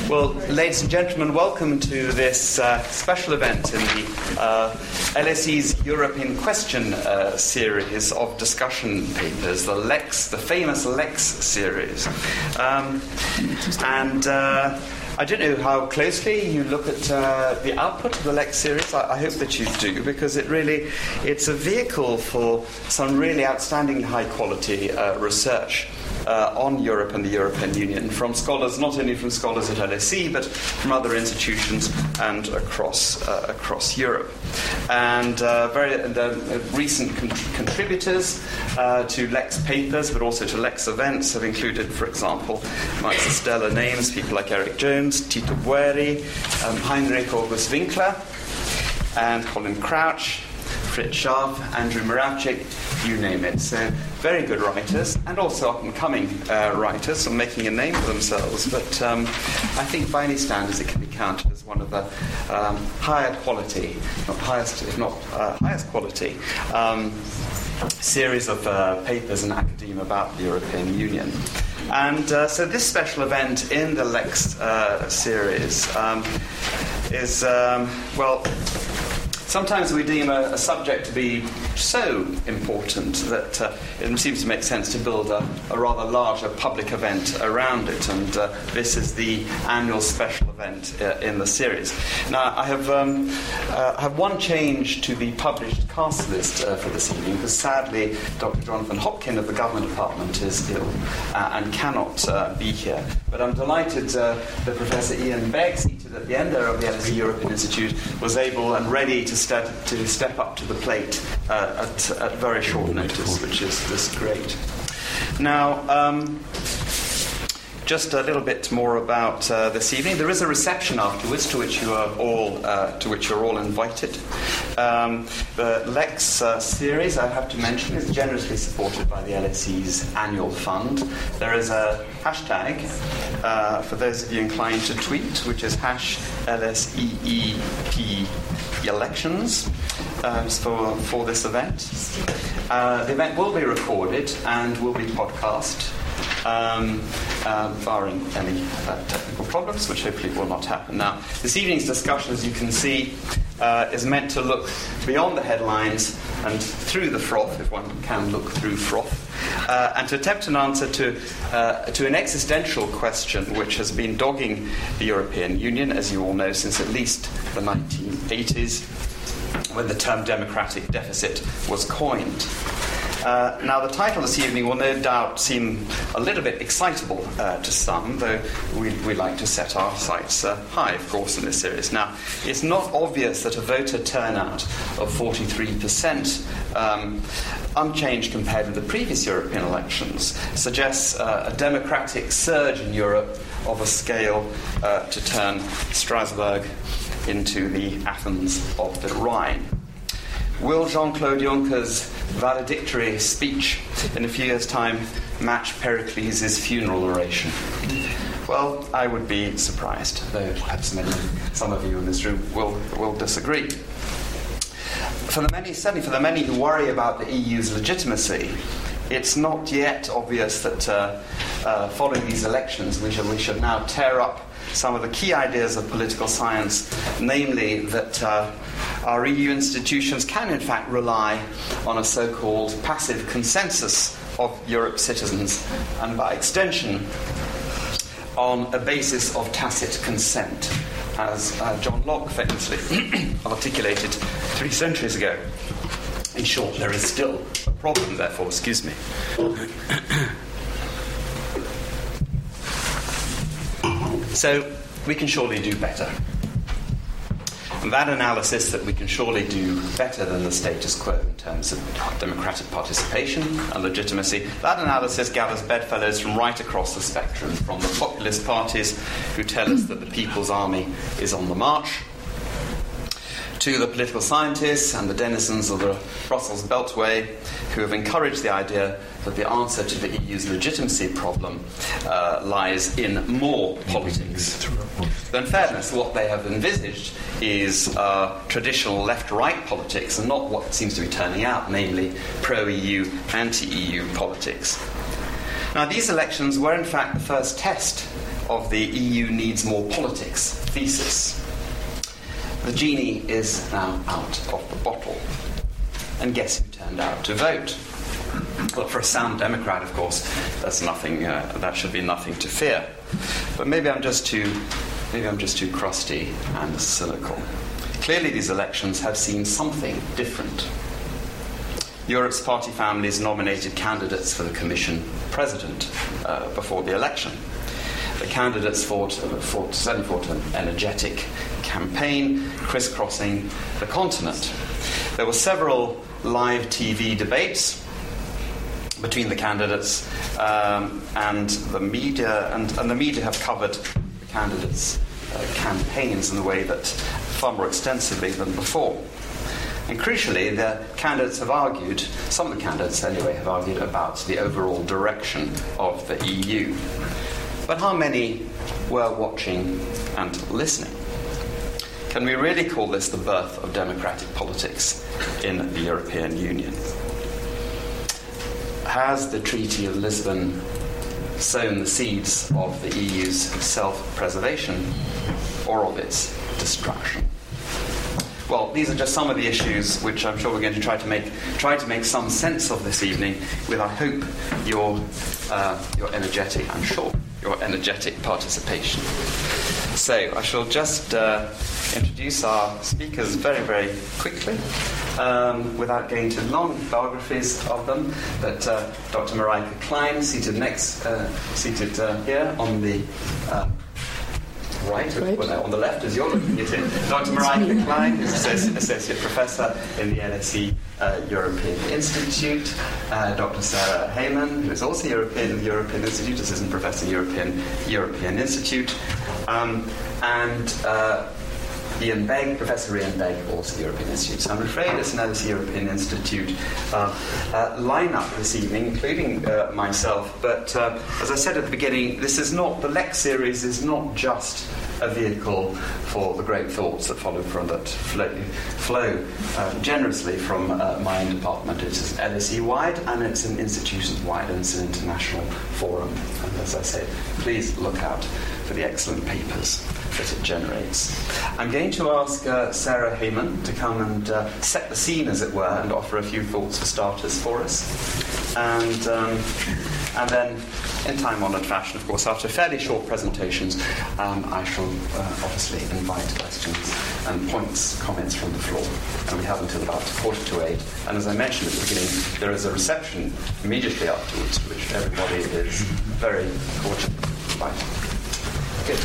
Well, ladies and gentlemen, welcome to this special event in the LSE's Europe in Question series of discussion papers, the famous Lex series. I don't know how closely you look at the output of the Lex series. I hope that you do, because it's a vehicle for some really outstanding high-quality research on Europe and the European Union from scholars, not only from scholars at LSE, but from other institutions and across Europe. And very recent contributors to Lex papers, but also to Lex events, have included, for example, amongst the stellar names, people like Eric Jones, Tito Bueri, Heinrich August Winkler, and Colin Crouch, Fritz Scharf, Andrew Moravchik, you name it. So very good writers, and also up-and-coming writers, and making a name for themselves. But I think by any standards it can be counted as one of the higher quality, not highest, if not highest quality, series of papers in academia about the European Union. And so this special event in the Lex series is, sometimes we deem a subject to be so important that it seems to make sense to build a rather larger public event around it, and this is the annual special event in the series. Now, I have one change to the published cast list for this evening, because sadly Dr. Jonathan Hopkin of the Government Department is ill and cannot be here. But I'm delighted that Professor Ian Begg, seated at the end there of the LSE European Institute, was able and ready to step up to the plate at very short notice, which is great. Now, just a little bit more about this evening. There is a reception afterwards to which you're all invited. The Lex series, I have to mention, is generously supported by the LSE's annual fund. There is a hashtag for those of you inclined to tweet, which is #LSEEP elections for this event. The event will be recorded and will be podcast, barring any technical problems, which hopefully will not happen. Now, this evening's discussion, as you can see, is meant to look beyond the headlines and through the froth, if one can look through froth, and to attempt an answer to an existential question which has been dogging the European Union, as you all know, since at least the 1980s, when the term democratic deficit was coined. Now, the title this evening will no doubt seem a little bit excitable to some, though we like to set our sights high, of course, in this series. Now, it's not obvious that a voter turnout of 43%, unchanged compared with the previous European elections, suggests a democratic surge in Europe of a scale to turn Strasbourg into the Athens of the Rhine. Will Jean-Claude Juncker's valedictory speech in a few years' time match Pericles' funeral oration? Well, I would be surprised, though perhaps some of you in this room will disagree. Certainly for the many who worry about the EU's legitimacy, it's not yet obvious that following these elections we should now tear up some of the key ideas of political science, namely that our EU institutions can in fact rely on a so-called passive consensus of Europe's citizens, and by extension on a basis of tacit consent, as John Locke famously articulated 3 centuries ago. In short, there is still a problem, therefore, excuse me. So, we can surely do better. And that analysis that we can surely do better than the status quo in terms of democratic participation and legitimacy, that analysis gathers bedfellows from right across the spectrum, from the populist parties who tell us that the People's Army is on the march, to the political scientists and the denizens of the Brussels Beltway who have encouraged the idea that the answer to the EU's legitimacy problem lies in more politics. Though in fairness, what they have envisaged is traditional left-right politics and not what seems to be turning out, namely pro-EU, anti-EU politics. Now, these elections were in fact the first test of the EU needs more politics thesis. The genie is now out of the bottle. And guess who turned out to vote? Well, for a sound Democrat, of course, that's nothing. That should be nothing to fear. But maybe I'm just too crusty and cynical. Clearly, these elections have seen something different. Europe's party families nominated candidates for the Commission president before the election. The candidates fought an energetic campaign crisscrossing the continent. There were several live TV debates between the candidates, and the media have covered the candidates' campaigns in a way that far more extensively than before. And crucially, some of the candidates anyway, have argued about the overall direction of the EU. But how many were watching and listening? Can we really call this the birth of democratic politics in the European Union? Has the Treaty of Lisbon sown the seeds of the EU's self-preservation or of its destruction? Well, these are just some of the issues which I'm sure we're going to try to make some sense of this evening with, I hope, your energetic participation. So I shall just introduce our speakers very, very quickly, without going to long biographies of them. But Dr. Marijke Klein, seated here on the right. Well, no, on the left as you're looking at it. Dr. Marijke Klein is Associate Professor in the LSE European Institute. Dr. Sarah Heyman, who is also in the European Institute, Assistant Professor European Institute. And Ian Begg, Professor Ian Begg, also European Institute. So I'm afraid it's an LSE European Institute lineup this evening, including myself. But as I said at the beginning, the LEX series is not just a vehicle for the great thoughts that flow generously from my own department. It is LSE-wide, and it's an institutions-wide, and it's an international forum. And as I say, please look out for the excellent papers that it generates. I'm going to ask Sarah Heyman to come and set the scene, as it were, and offer a few thoughts for starters for us. And then, in time-honoured fashion, of course, after fairly short presentations, I shall obviously invite questions and comments from the floor. And we have until about 7:45. And as I mentioned at the beginning, there is a reception immediately afterwards, to which everybody is very cordially invited. Good.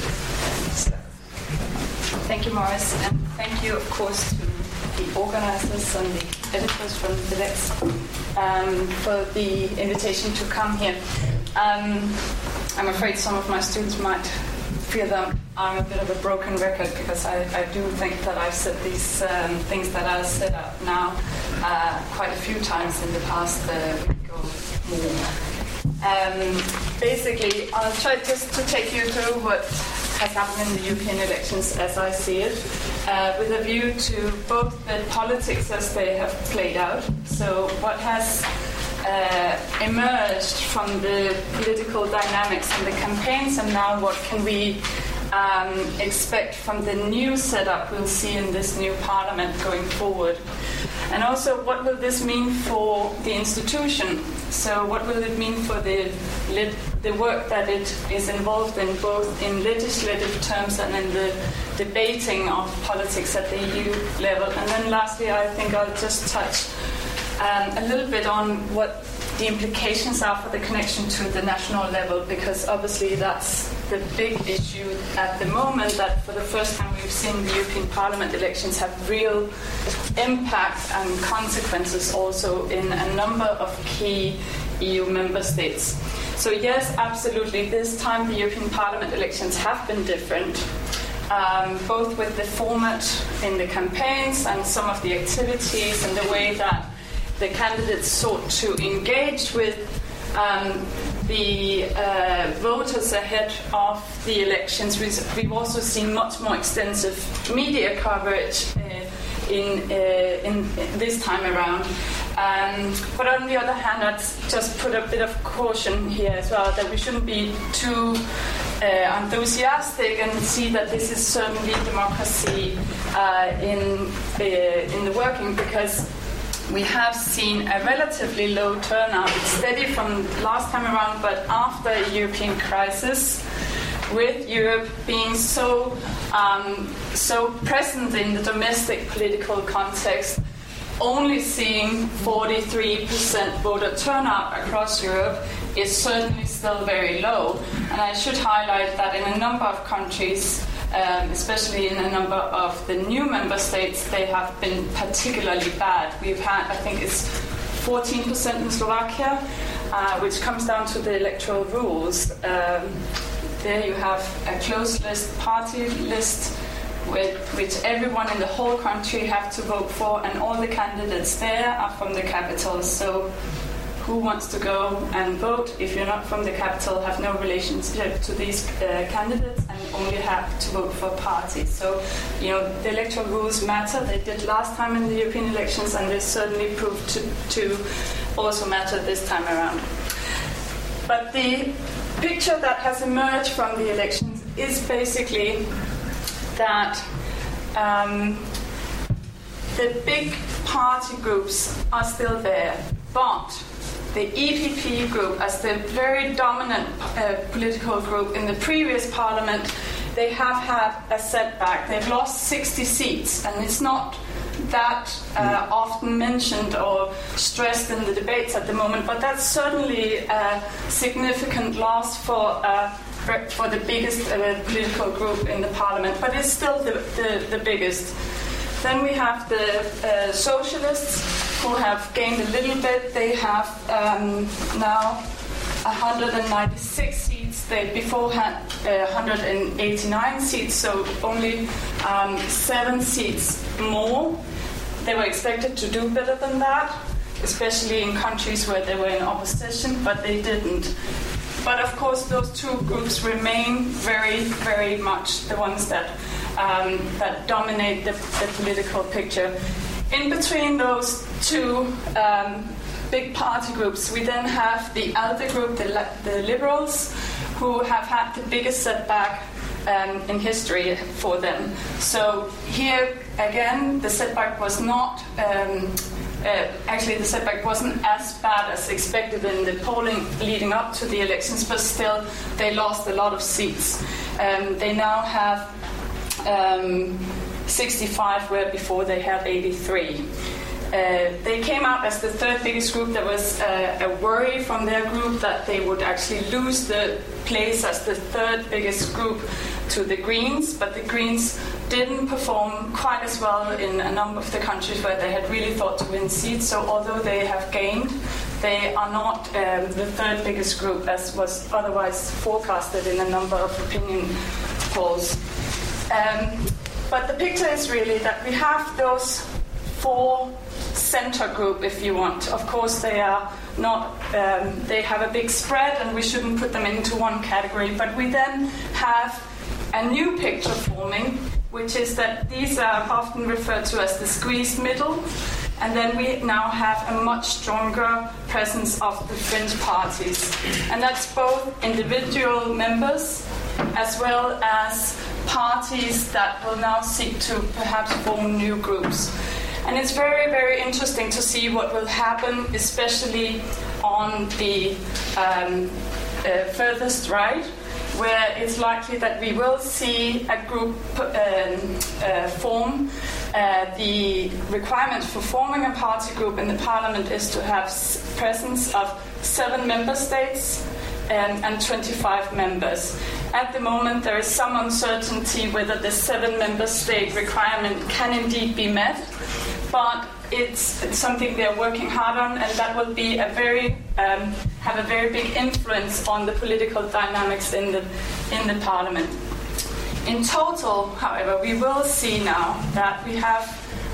Thank you, Morris, and thank you, of course, to the organisers and the editors from the LEX for the invitation to come here. I'm afraid some of my students might feel that I'm a bit of a broken record, because I do think that I've said these things that I'll set up now quite a few times in the past week or more. Basically, I'll try just to take you through what has happened in the European elections as I see it, with a view to both the politics as they have played out, so what has emerged from the political dynamics and the campaigns, and now what can we expect from the new setup we'll see in this new parliament going forward. And also, what will this mean for the institution? So what will it mean for the work that it is involved in, both in legislative terms and in the debating of politics at the EU level? And then lastly, I think I'll just touch a little bit on what the implications are for the connection to the national level, because obviously that's the big issue at the moment, that for the first time we've seen the European Parliament elections have real impact and consequences also in a number of key EU member states. So yes, absolutely, this time the European Parliament elections have been different, both with the format in the campaigns and some of the activities and the way that the candidates sought to engage with the voters ahead of the elections. We've also seen much more extensive media coverage in this time around. But on the other hand, I'd just put a bit of caution here as well, that we shouldn't be too enthusiastic and see that this is certainly democracy in the working, because we have seen a relatively low turnout. It's steady from last time around, but after a European crisis, with Europe being so present in the domestic political context, only seeing 43% voter turnout across Europe is certainly still very low. And I should highlight that in a number of countries, especially in a number of the new member states, they have been particularly bad. We've had, I think it's 14% in Slovakia, which comes down to the electoral rules. There you have a closed list, party list, which everyone in the whole country have to vote for, and all the candidates there are from the capital. So who wants to go and vote if you're not from the capital, have no relationship to these candidates, and only have to vote for parties? So, the electoral rules matter. They did last time in the European elections, and they certainly proved to also matter this time around. But the picture that has emerged from the elections is basically that the big party groups are still there, but the EPP group, as the very dominant political group in the previous parliament, they have had a setback. They've lost 60 seats, and it's not that often mentioned or stressed in the debates at the moment, but that's certainly a significant loss for the biggest political group in the parliament, but it's still the biggest. Then we have the socialists, who have gained a little bit. They have now 196 seats. They before had 189 seats, so only 7 seats more. They were expected to do better than that, especially in countries where they were in opposition, but they didn't. But of course, those two groups remain very, very much the ones that dominate the political picture. In between those two big party groups, we then have the ALDE group, the Liberals, who have had the biggest setback in history for them. So here again, the setback was not. Actually, the setback wasn't as bad as expected in the polling leading up to the elections, but still, they lost a lot of seats. They now have 65, where before they had 83. They came out as the third biggest group. There was a worry from their group that they would actually lose the place as the third biggest group to the Greens, but the Greens didn't perform quite as well in a number of the countries where they had really thought to win seats. So although they have gained, they are not the third biggest group as was otherwise forecasted in a number of opinion polls. But the picture is really that we have those 4 center group, if you want. Of course, they are not. They have a big spread, and we shouldn't put them into one category. But we then have a new picture forming, which is that these are often referred to as the squeezed middle, and then we now have a much stronger presence of the fringe parties, and that's both individual members as well as parties that will now seek to perhaps form new groups. And it's very, very interesting to see what will happen, especially on the furthest right, where it's likely that we will see a group form. The requirement for forming a party group in the parliament is to have presence of 7 member states and 25 members. At the moment, there is some uncertainty whether the 7 member state requirement can indeed be met, but it's something they're working hard on, and that will be have a very big influence on the political dynamics in the parliament. In total, however, we will see now that we have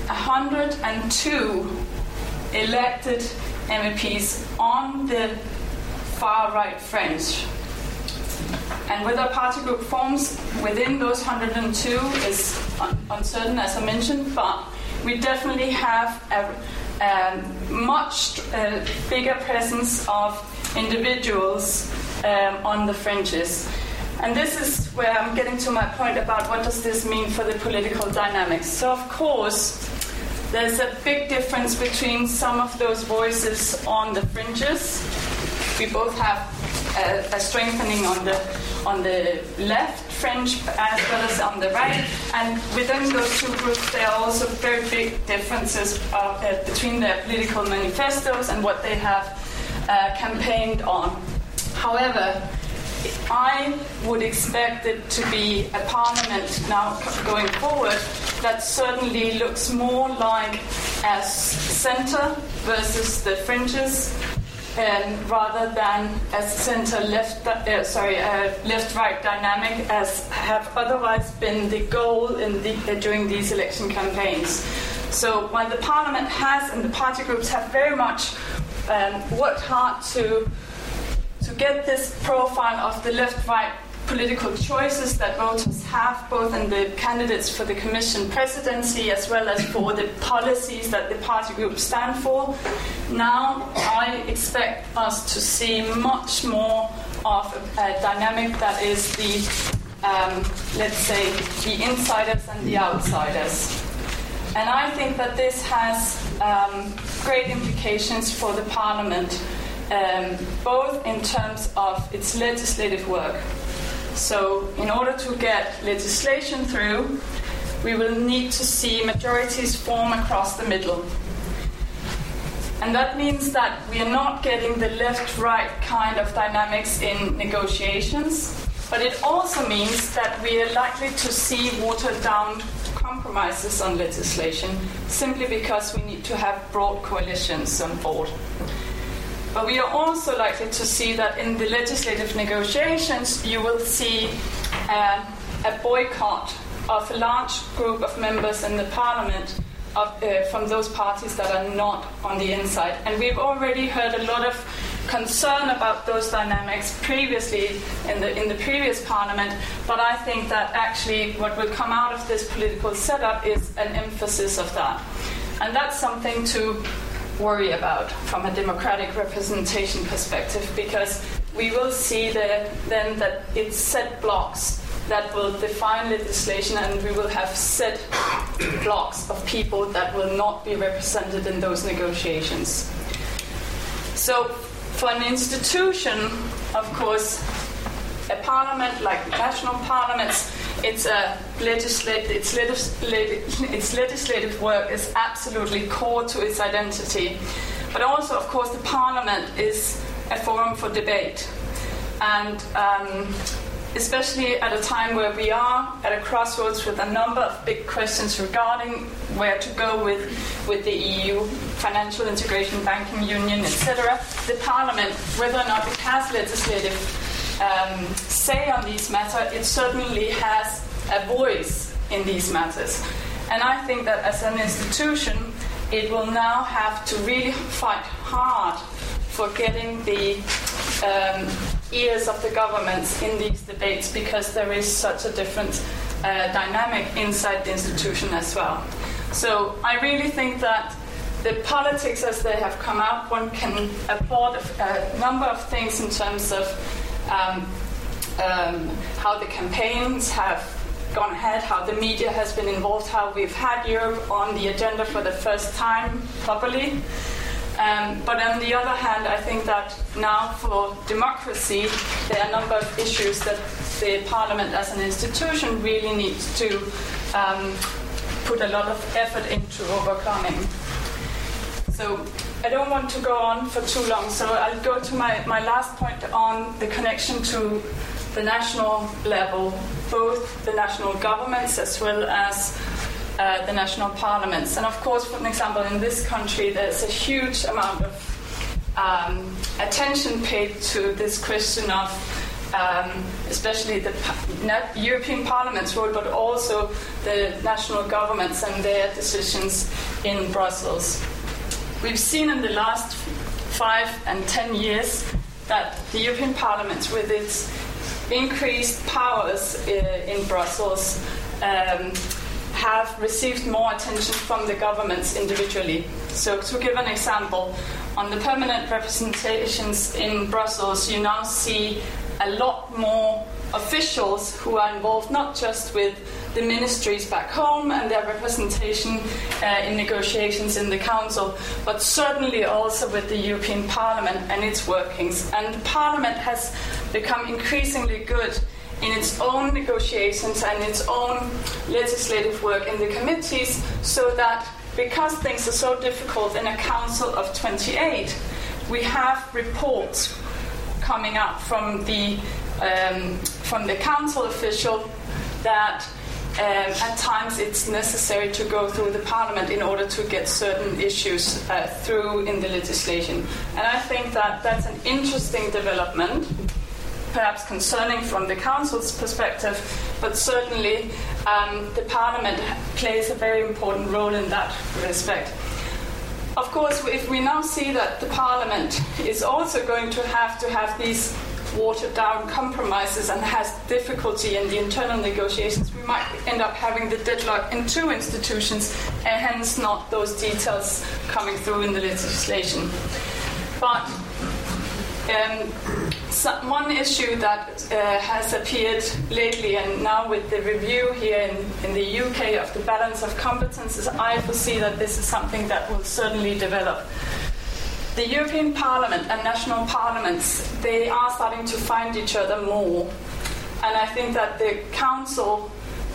102 elected MEPs on the far right fringe. And whether a party group forms within those 102 is uncertain, as I mentioned, but we definitely have a much bigger presence of individuals on the fringes. And this is where I'm getting to my point about what does this mean for the political dynamics. So, of course, there's a big difference between some of those voices on the fringes. We both have a strengthening on the left fringe as well as on the right. And within those two groups, there are also very big differences between their political manifestos and what they have campaigned on. However, I would expect it to be a parliament now going forward that certainly looks more like a centre versus the fringes, rather than a left-right dynamic, as have otherwise been the goal during these election campaigns. So while the parliament has and the party groups have very much worked hard to get this profile of the left-right political choices that voters have, both in the candidates for the Commission presidency as well as for the policies that the party groups stand for, now I expect us to see much more of a dynamic that is the, let's say, the insiders and the outsiders. And I think that this has great implications for the Parliament, both in terms of its legislative work. So in order to get legislation through, we will need to see majorities form across the middle. And that means that we are not getting the left-right kind of dynamics in negotiations, but it also means that we are likely to see watered-down compromises on legislation, simply because we need to have broad coalitions on board. But we are also likely to see that in the legislative negotiations, you will see a boycott of a large group of members in the parliament from those parties that are not on the inside. And we've already heard a lot of concern about those dynamics previously in the previous parliament, but I think that actually what will come out of this political setup is an emphasis of that. And that's something to worry about from a democratic representation perspective, because we will see then that it's set blocks that will define legislation, and we will have set blocks of people that will not be represented in those negotiations. So for an institution, of course, a parliament like national parliaments, its legislative work is absolutely core to its identity. But also, of course, the parliament is a forum for debate. And especially at a time where we are at a crossroads with a number of big questions regarding where to go with the EU, financial integration, banking union, etc., the parliament, whether or not it has legislative say on these matters, it certainly has a voice in these matters. And I think that as an institution, it will now have to really fight hard for getting the ears of the governments in these debates, because there is such a different dynamic inside the institution as well. So I really think that the politics as they have come out, one can applaud a number of things in terms of how the campaigns have gone ahead, how the media has been involved, how we've had Europe on the agenda for the first time properly. But on the other hand, I think that now for democracy, there are a number of issues that the Parliament as an institution really needs to put a lot of effort into overcoming. So I don't want to go on for too long, so I'll go to my last point on the connection to the national level, both the national governments as well as the national parliaments. And of course, for example, in this country, there's a huge amount of attention paid to this question of especially the European Parliament's role, but also the national governments and their decisions in Brussels. We've seen in the last 5 and 10 years that the European Parliament, with its increased powers in Brussels, have received more attention from the governments individually. So to give an example, on the permanent representations in Brussels, you now see a lot more officials who are involved not just with the ministries back home and their representation in negotiations in the Council, but certainly also with the European Parliament and its workings. And the Parliament has become increasingly good in its own negotiations and its own legislative work in the committees, so that because things are so difficult in a Council of 28, we have reports coming up from the Council official that at times it's necessary to go through the Parliament in order to get certain issues through in the legislation. And I think that that's an interesting development, perhaps concerning from the Council's perspective, but certainly the Parliament plays a very important role in that respect. Of course, if we now see that the Parliament is also going to have these watered-down compromises and has difficulty in the internal negotiations, we might end up having the deadlock in two institutions, and hence not those details coming through in the legislation. But one issue that has appeared lately, and now with the review here in the UK of the balance of competences, I foresee that this is something that will certainly develop. The European Parliament and national parliaments, they are starting to find each other more. And I think that the Council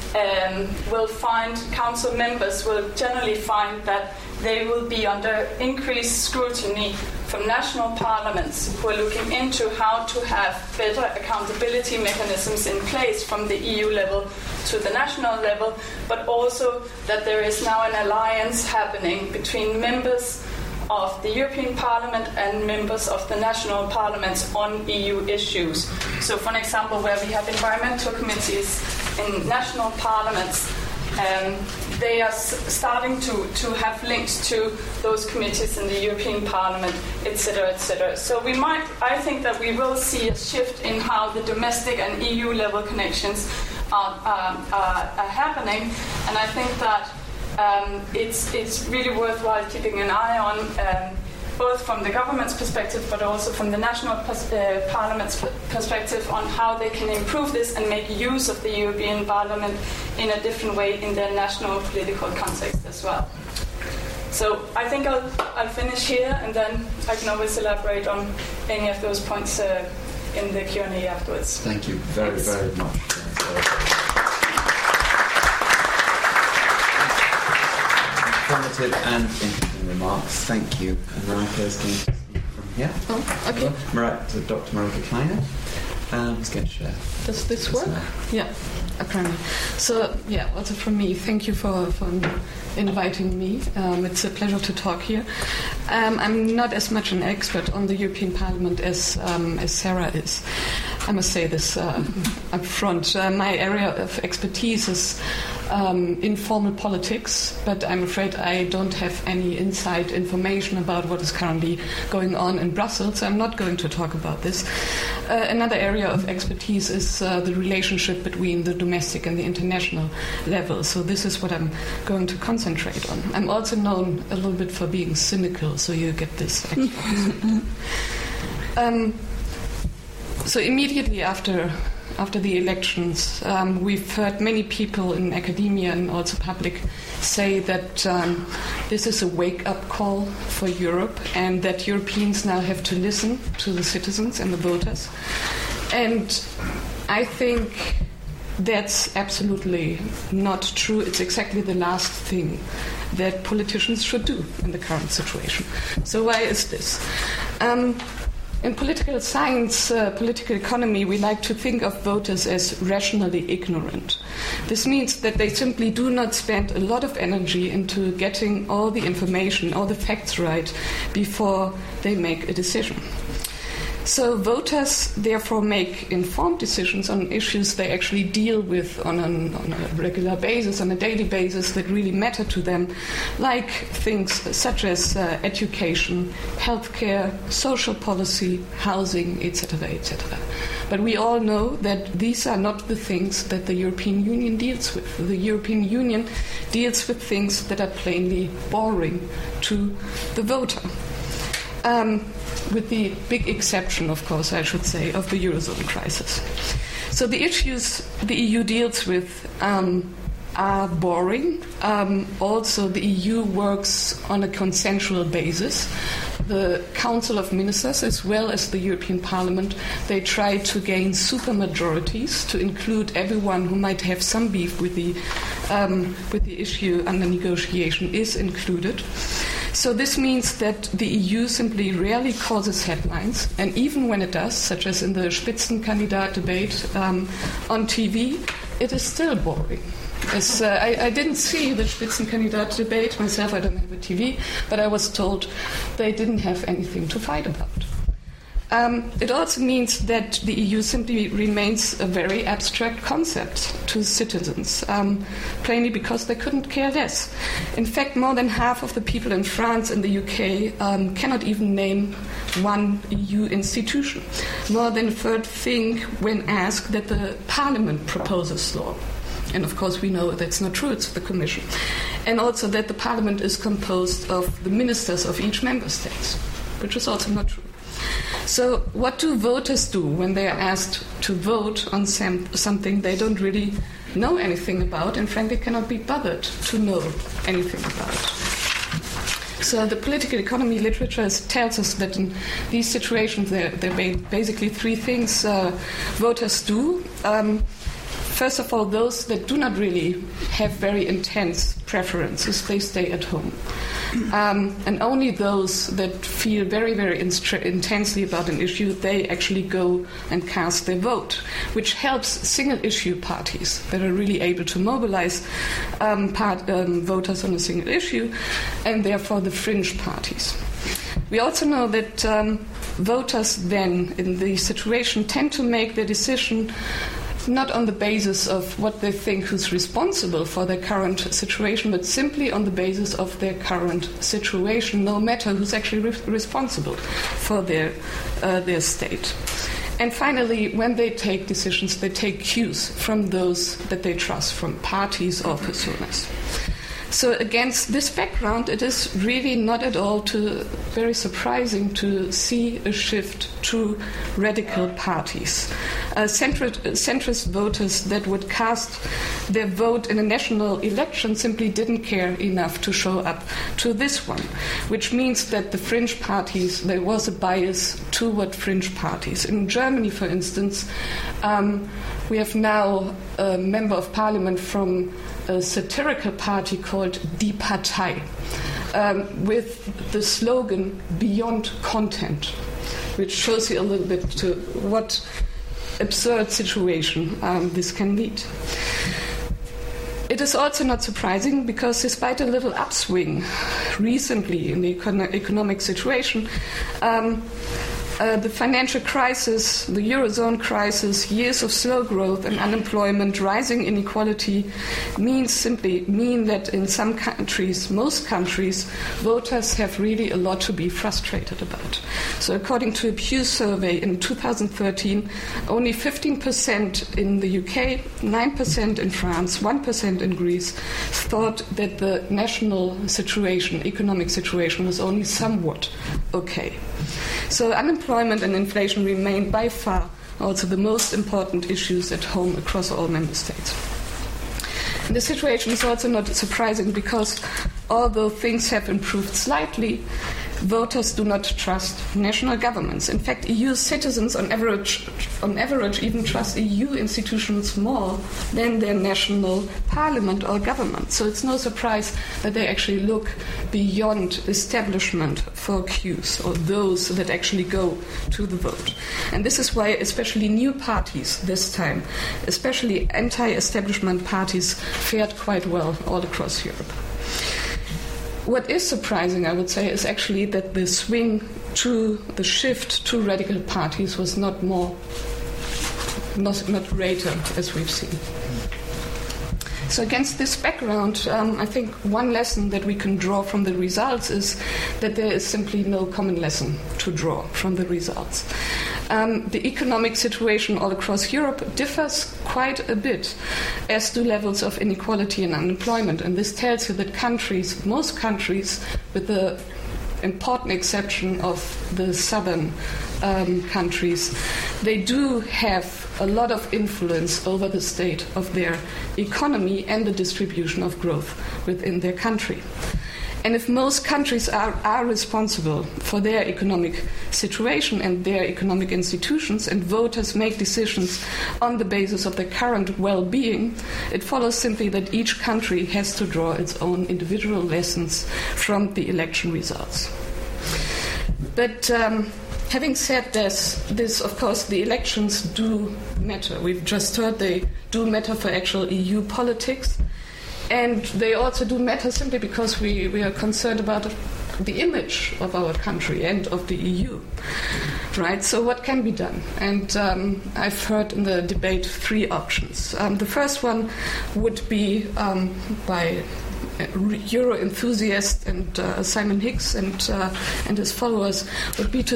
Council members will generally find that they will be under increased scrutiny from national parliaments who are looking into how to have better accountability mechanisms in place from the EU level to the national level, but also that there is now an alliance happening between members of the European Parliament and members of the national parliaments on EU issues. So, for example, where we have environmental committees in national parliaments, they are starting to have links to those committees in the European Parliament, etc., etc. So I think that we will see a shift in how the domestic and EU level connections are happening, and I think that it's really worthwhile keeping an eye on, both from the government's perspective but also from the national parliament's perspective, on how they can improve this and make use of the European Parliament in a different way in their national political context as well. So I think I'll finish here, and then I can always elaborate on any of those points in the Q&A afterwards. Thank you very, very much. Informative and interesting remarks. Thank you. And Marika is going to speak from here. Oh, okay. Dr. Marika Kleiner is going to share. Does this work? Yeah, apparently. So, yeah, also from me, thank you for inviting me. It's a pleasure to talk here. I'm not as much an expert on the European Parliament as Sarah is. I must say this up front. My area of expertise is informal politics, but I'm afraid I don't have any inside information about what is currently going on in Brussels. So I'm not going to talk about this. Another area of expertise is the relationship between the domestic and the international level. So this is what I'm going to concentrate on. I'm also known a little bit for being cynical, so you get this. So immediately after the elections, we've heard many people in academia and also public say that this is a wake-up call for Europe, and that Europeans now have to listen to the citizens and the voters. And I think that's absolutely not true. It's exactly the last thing that politicians should do in the current situation. So why is this? In political science, political economy, we like to think of voters as rationally ignorant. This means that they simply do not spend a lot of energy into getting all the information, all the facts right before they make a decision. So voters therefore make informed decisions on issues they actually deal with on a regular basis, on a daily basis, that really matter to them, like things such as education, healthcare, social policy, housing, etc., etc. But we all know that these are not the things that the European Union deals with. The European Union deals with things that are plainly boring to the voter. With the big exception, of course, I should say, of the Eurozone crisis. So So the issues the EU deals with are boring. Also, the EU works on a consensual basis. The Council of Ministers, as well as the European Parliament, they try to gain supermajorities to include everyone who might have some beef with the issue under negotiation is included. So this means that the EU simply rarely causes headlines, and even when it does, such as in the Spitzenkandidat debate on TV, it is still boring. I didn't see the Spitzenkandidat debate myself, I don't have a TV, but I was told they didn't have anything to fight about. It also means that the EU simply remains a very abstract concept to citizens, plainly because they couldn't care less. In fact, more than half of the people in France and the UK cannot even name one EU institution. More than a third think, when asked, that the Parliament proposes law. And of course, we know that's not true, it's the Commission. And also that the Parliament is composed of the ministers of each member state, which is also not true. So what do voters do when they are asked to vote on something they don't really know anything about and frankly cannot be bothered to know anything about? So the political economy literature tells us that in these situations there are basically three things voters do. First of all, those that do not really have very intense preferences, they stay at home. And only those that feel very, very intensely about an issue, they actually go and cast their vote, which helps single-issue parties that are really able to mobilize voters on a single issue, and therefore the fringe parties. We also know that voters then, in the situation, tend to make their decision not on the basis of what they think who's responsible for their current situation, but simply on the basis of their current situation, no matter who's actually responsible for their state. And finally, when they take decisions, they take cues from those that they trust, from parties or personas. So against this background, it is really not at all very surprising to see a shift to radical parties. Centrist voters that would cast their vote in a national election simply didn't care enough to show up to this one, which means that the fringe parties, there was a bias toward fringe parties. In Germany, for instance, we have now a member of parliament from a satirical party called Die Partei, with the slogan "Beyond Content," which shows you a little bit to what absurd situation this can lead. It is also not surprising because despite a little upswing recently in the economic situation, the financial crisis, the Eurozone crisis, years of slow growth and unemployment, rising inequality mean that in some countries, most countries, voters have really a lot to be frustrated about. So according to a Pew survey in 2013, only 15% in the UK, 9% in France, 1% in Greece thought that the national situation, economic situation, was only somewhat okay. So unemployment and inflation remain by far also the most important issues at home across all member states. And the situation is also not surprising because although things have improved slightly, voters do not trust national governments. In fact, EU citizens on average even trust EU institutions more than their national parliament or government. So it's no surprise that they actually look beyond establishment for cues or those that actually go to the vote. And this is why especially new parties this time, especially anti-establishment parties, fared quite well all across Europe. What is surprising, I would say, is actually that the shift to radical parties was not greater as we've seen. So against this background, I think one lesson that we can draw from the results is that there is simply no common lesson to draw from the results. The economic situation all across Europe differs quite a bit, as do levels of inequality and unemployment. And this tells you that most countries with a important exception of the southern countries, they do have a lot of influence over the state of their economy and the distribution of growth within their country. And if most countries are responsible for their economic situation and their economic institutions, and voters make decisions on the basis of their current well-being, it follows simply that each country has to draw its own individual lessons from the election results. But having said this, of course, the elections do matter. We've just heard they do matter for actual EU politics. And they also do matter simply because we are concerned about the image of our country and of the EU, right? So what can be done? And I've heard in the debate 3 options. The first one would be by Euro enthusiast and Simon Hicks and his followers would be to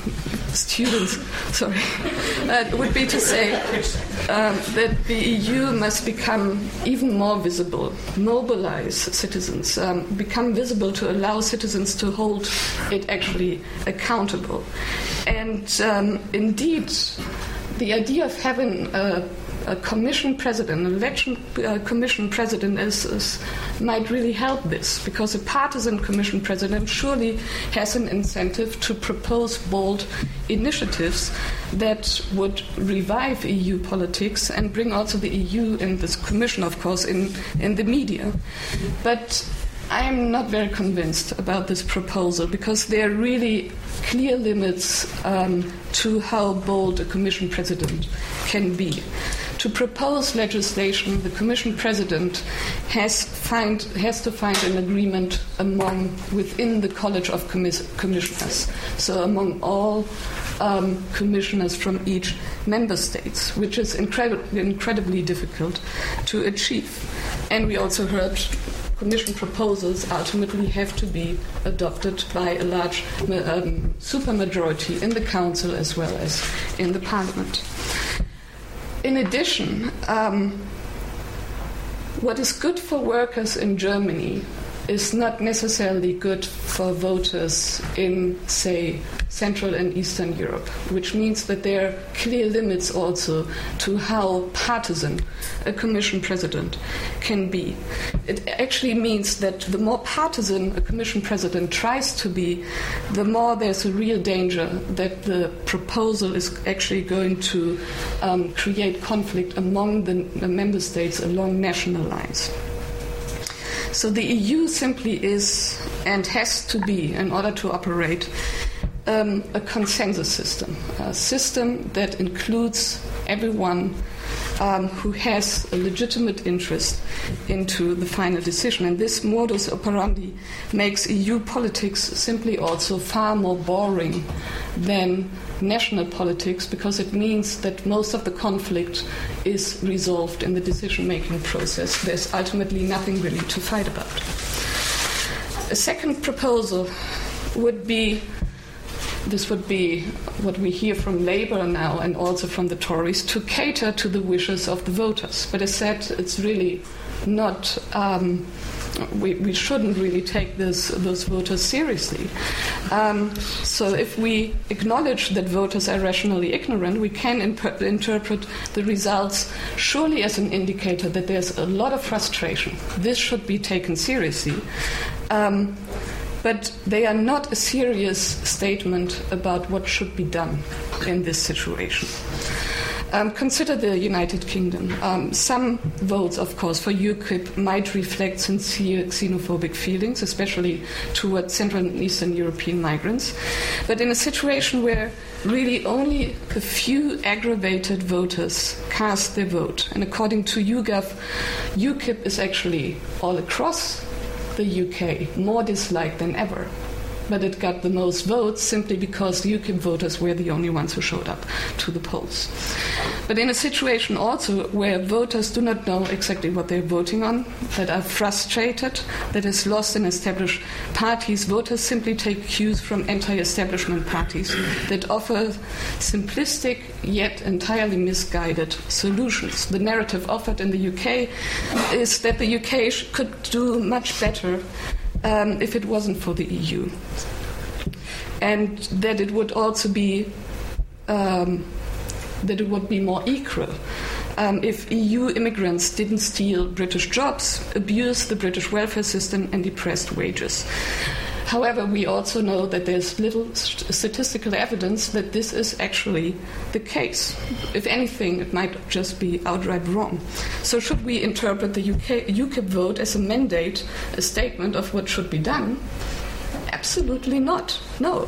would be to say that the EU must become even more visible, mobilize citizens, become visible to allow citizens to hold it actually accountable. And indeed, the idea of having a commission president, an election commission president, might really help this, because a partisan commission president surely has an incentive to propose bold initiatives that would revive EU politics and bring also the EU and this commission, of course, in the media. But I am not very convinced about this proposal, because there are really clear limits to how bold a commission president can be. To propose legislation, the Commission President has to find an agreement within the College of Commissioners, so among all commissioners from each member states, which is incredibly difficult to achieve. And we also heard Commission proposals ultimately have to be adopted by a large supermajority in the Council as well as in the Parliament. In addition, what is good for workers in Germany is not necessarily good for voters in, say, Central and Eastern Europe, which means that there are clear limits also to how partisan a commission president can be. It actually means that the more partisan a commission president tries to be, the more there's a real danger that the proposal is actually going to create conflict among the member states along national lines. So the EU simply is and has to be, in order to operate, a consensus system, a system that includes everyone who has a legitimate interest into the final decision. And this modus operandi makes EU politics simply also far more boring than national politics, because it means that most of the conflict is resolved in the decision-making process. There's ultimately nothing really to fight about. A second proposal would be what we hear from Labour now and also from the Tories, to cater to the wishes of the voters. But as said, it's really not, we shouldn't really take those voters seriously. So if we acknowledge that voters are rationally ignorant, we can interpret the results surely as an indicator that there's a lot of frustration. This should be taken seriously. But they are not a serious statement about what should be done in this situation. Consider the United Kingdom. Some votes, of course, for UKIP might reflect sincere xenophobic feelings, especially towards Central and Eastern European migrants. But in a situation where really only a few aggravated voters cast their vote, and according to YouGov, UKIP is actually all across the UK more disliked than ever. But it got the most votes simply because the UKIP voters were the only ones who showed up to the polls. But in a situation also where voters do not know exactly what they're voting on, that are frustrated, that is lost in established parties, voters simply take cues from anti-establishment parties that offer simplistic yet entirely misguided solutions. The narrative offered in the UK is that the UK could do much better if it wasn't for the EU. and that it would also be more equal if EU immigrants didn't steal British jobs, abuse the British welfare system, and depressed wages. However, we also know that there's little statistical evidence that this is actually the case. If anything, it might just be outright wrong. So should we interpret the UKIP vote as a mandate, a statement of what should be done? Absolutely not. No.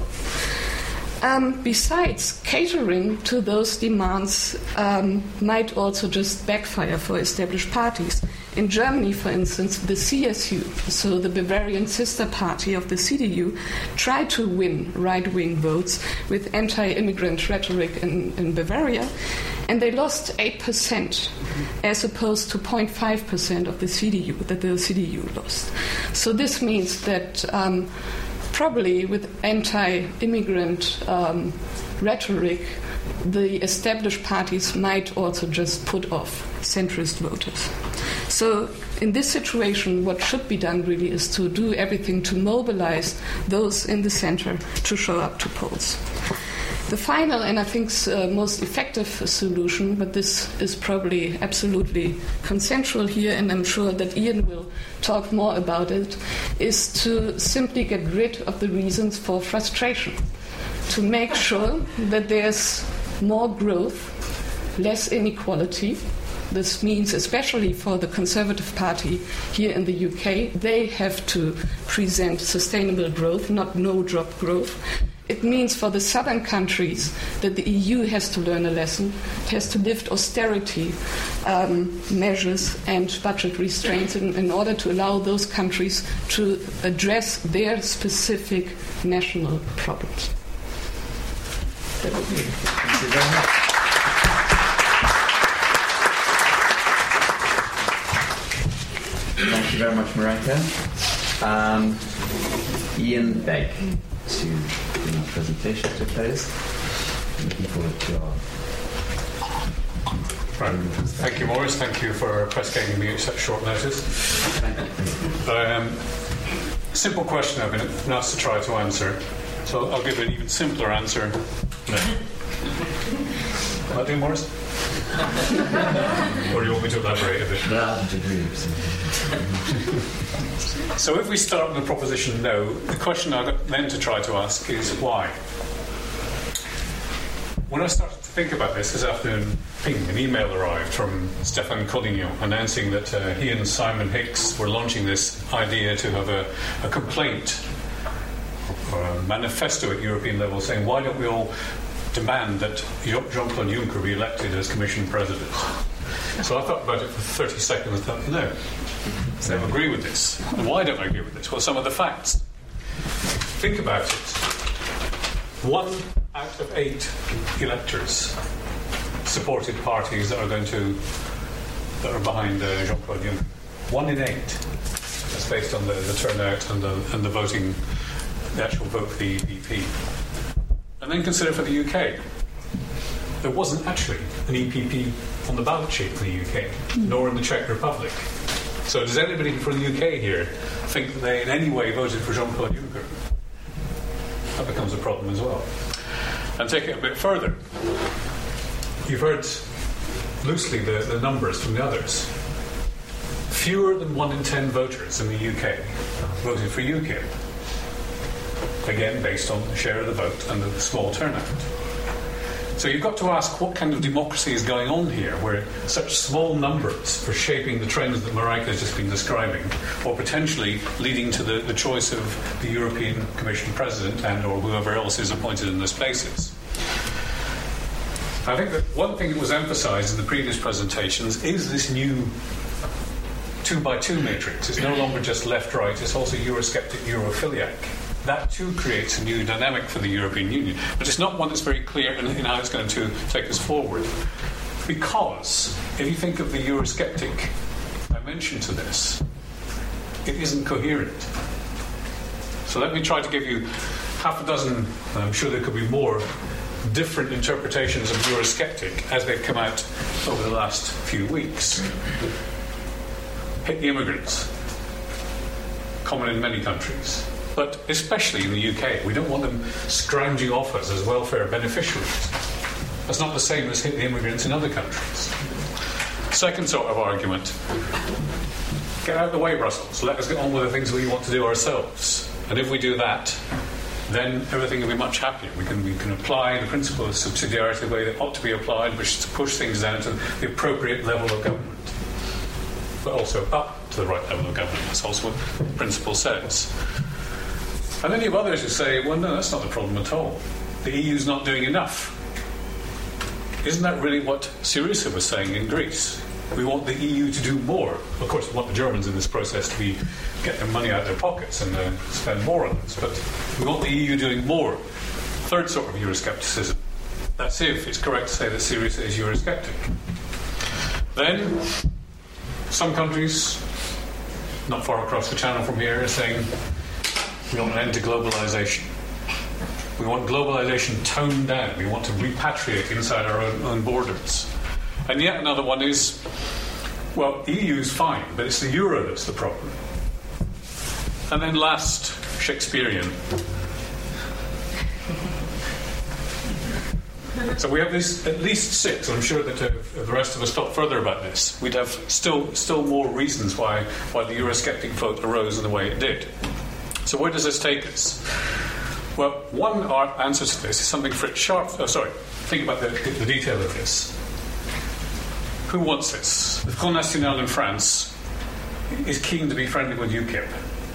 Besides, catering to those demands might also just backfire for established parties. In Germany, for instance, the CSU, so the Bavarian sister party of the CDU, tried to win right-wing votes with anti-immigrant rhetoric in Bavaria, and they lost 8% as opposed to 0.5% of the CDU that the CDU lost. So this means that probably with anti-immigrant rhetoric, the established parties might also just put off centrist voters. So in this situation, what should be done really is to do everything to mobilize those in the center to show up to polls. The final and I think most effective solution, but this is probably absolutely consensual here, and I'm sure that Ian will talk more about it, is to simply get rid of the reasons for frustration, to make sure that there's more growth, less inequality. This means, especially for the Conservative Party here in the UK, they have to present sustainable growth, not no-drop growth. It means for the southern countries that the EU has to learn a lesson, has to lift austerity measures and budget restraints in order to allow those countries to address their specific national problems. That would be it. Thank you very much. Thank you very much, Marijke. Ian Begg to bring our presentation to close. Looking forward to our... Right. Thank you, Maurice. Thank you for press-ganging me at such short notice. Simple question I've been asked to try to answer. So I'll give an even simpler answer. No. Am I doing, Maurice? Or do you want me to elaborate a bit? So if we start with the proposition no, the question I got then to try to ask is why? When I started to think about this afternoon, an email arrived from Stéphane Collignon announcing that he and Simon Hicks were launching this idea to have a complaint or a manifesto at European level saying, why don't we all demand that Jean-Claude Juncker be elected as Commission President? So I thought about it for 30 seconds and thought, no, I don't agree with this. And why don't I agree with this? Well, some of the facts. Think about it. 1 out of 8 electors supported parties that are behind Jean-Claude Juncker. 1 in 8. That's based on the turnout and the voting, the actual vote for the EPP. And then consider for the UK. There wasn't actually an EPP on the ballot sheet for the UK, nor in the Czech Republic. So does anybody from the UK here think that they in any way voted for Jean-Claude Juncker? That becomes a problem as well. And take it a bit further. You've heard loosely the numbers from the others. Fewer than 1 in 10 voters in the UK voted for UKIP. Again, based on the share of the vote and the small turnout. So you've got to ask what kind of democracy is going on here, where such small numbers are shaping the trends that Marijke has just been describing, or potentially leading to the choice of the European Commission President and or whoever else is appointed in those places. I think that one thing that was emphasised in the previous presentations is this new 2x2 matrix. It's no longer just left-right, it's also Eurosceptic, Europhiliac. That too creates a new dynamic for the European Union. But it's not one that's very clear in how it's going to take us forward. Because if you think of the Eurosceptic dimension to this, it isn't coherent. So let me try to give you half a dozen, and I'm sure there could be more, different interpretations of Eurosceptic as they've come out over the last few weeks. Hit the immigrants. Common in many countries. But especially in the UK, we don't want them scrounging off us as welfare beneficiaries. That's not the same as hit the immigrants in other countries. Second sort of argument, get out of the way, Brussels. Let us get on with the things we want to do ourselves. And if we do that, then everything will be much happier. We can apply the principle of subsidiarity the way that ought to be applied, which is to push things down to the appropriate level of government, but also up to the right level of government. That's also what the principle says. And then you have others who say, well, no, that's not the problem at all. The EU's not doing enough. Isn't that really what Syriza was saying in Greece? We want the EU to do more. Of course, we want the Germans in this process to get their money out of their pockets and spend more on this. But we want the EU doing more. Third sort of Euroscepticism. That's if it's correct to say that Syriza is Eurosceptic. Then, some countries, not far across the channel from here, are saying we want an end to globalisation. We want globalisation toned down. We want to repatriate inside our own borders. And yet another one is, well, the EU's fine, but it's the euro that's the problem. And then last, Shakespearean. So we have these at least six. I'm sure that if the rest of us talk further about this, we'd have still more reasons why the Eurosceptic vote arose in the way it did. So where does this take us? Well, one answer to this is something Fritz Sharp... think about the detail of this. Who wants this? The Front National in France is keen to be friendly with UKIP.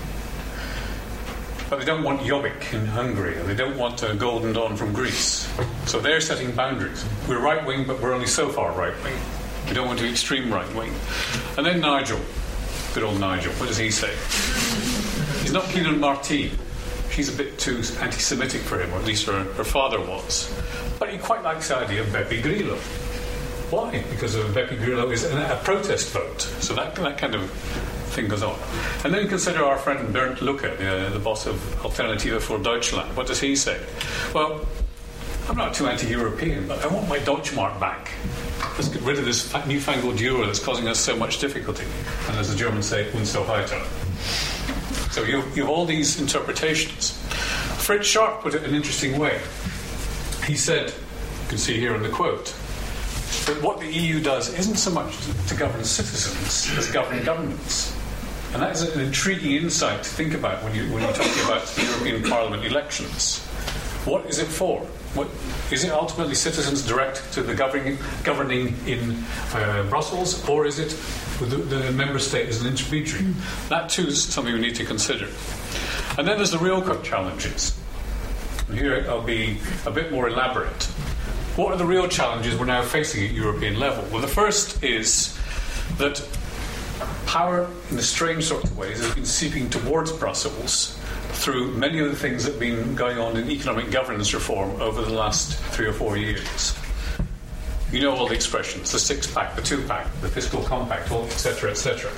But they don't want Jobbik in Hungary, and they don't want Golden Dawn from Greece. So they're setting boundaries. We're right-wing, but we're only so far right-wing. We don't want to be extreme right-wing. And then Nigel. Good old Nigel. What does he say? He's not keen on Martine. She's a bit too anti-Semitic for him, or at least her father was. But he quite likes the idea of Beppe Grillo. Why? Because Beppe Grillo is a protest vote. So that kind of thing goes on. And then consider our friend Bernd Lucke, the boss of Alternative für Deutschland. What does he say? Well, I'm not too anti-European, but I want my Deutschmark back. Let's get rid of this newfangled euro that's causing us so much difficulty. And as the Germans say, und so weiter. So you have all these interpretations. Fritz Sharp put it in an interesting way. He said, you can see here in the quote, that what the EU does isn't so much to govern citizens as govern governments. And that is an intriguing insight to think about when you're talking about the European Parliament elections. What is it for? Is it ultimately citizens direct to the governing in Brussels, or is it the member state as an intermediary? That too is something we need to consider. And then there's the real challenges. And here I'll be a bit more elaborate. What are the real challenges we're now facing at European level? Well, the first is that power, in a strange sort of ways, has been seeping towards Brussels through many of the things that have been going on in economic governance reform over the last 3 or 4 years. You know all the expressions, the six-pack, the two-pack, the fiscal compact, etc., etc.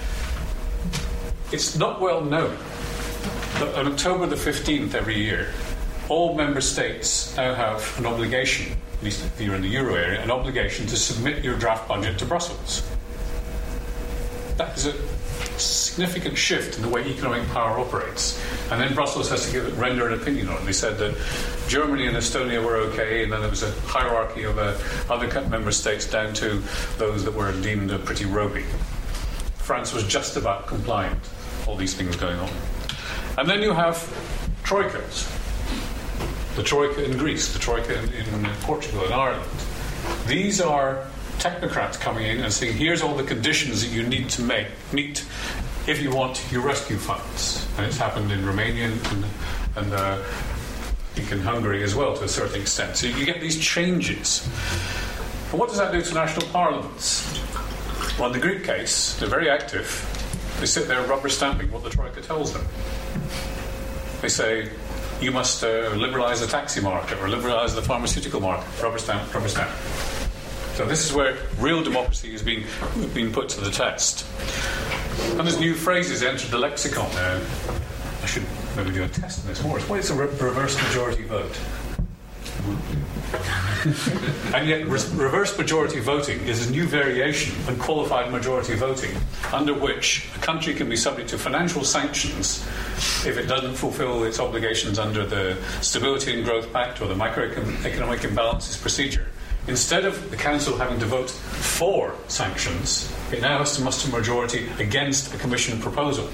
It's not well known that on October the 15th every year, all member states now have an obligation, at least if you're in the euro area, an obligation to submit your draft budget to Brussels. That is a significant shift in the way economic power operates. And then Brussels has to render an opinion on it. They said that Germany and Estonia were okay, and then there was a hierarchy of other member states down to those that were deemed pretty ropey. France was just about compliant. All these things going on. And then you have troikas. The troika in Greece, the troika in Portugal and Ireland. These are technocrats coming in and saying, here's all the conditions that you need to meet if you want your rescue funds. And it's happened in Romania and I think in Hungary as well to a certain extent. So you get these changes. And what does that do to national parliaments? Well, in the Greek case, they're very active. They sit there rubber stamping what the Troika tells them. They say, you must liberalise the taxi market or liberalise the pharmaceutical market. Rubber stamp, rubber stamp. So this is where real democracy is being put to the test. And there's new phrases entered the lexicon. I should maybe do a test on this more. What is a reverse majority vote? And yet reverse majority voting is a new variation on qualified majority voting, under which a country can be subject to financial sanctions if it doesn't fulfill its obligations under the Stability and Growth Pact or the Macroeconomic Imbalances Procedure. Instead of the Council having to vote for sanctions, it now has to muster a majority against a Commission proposal.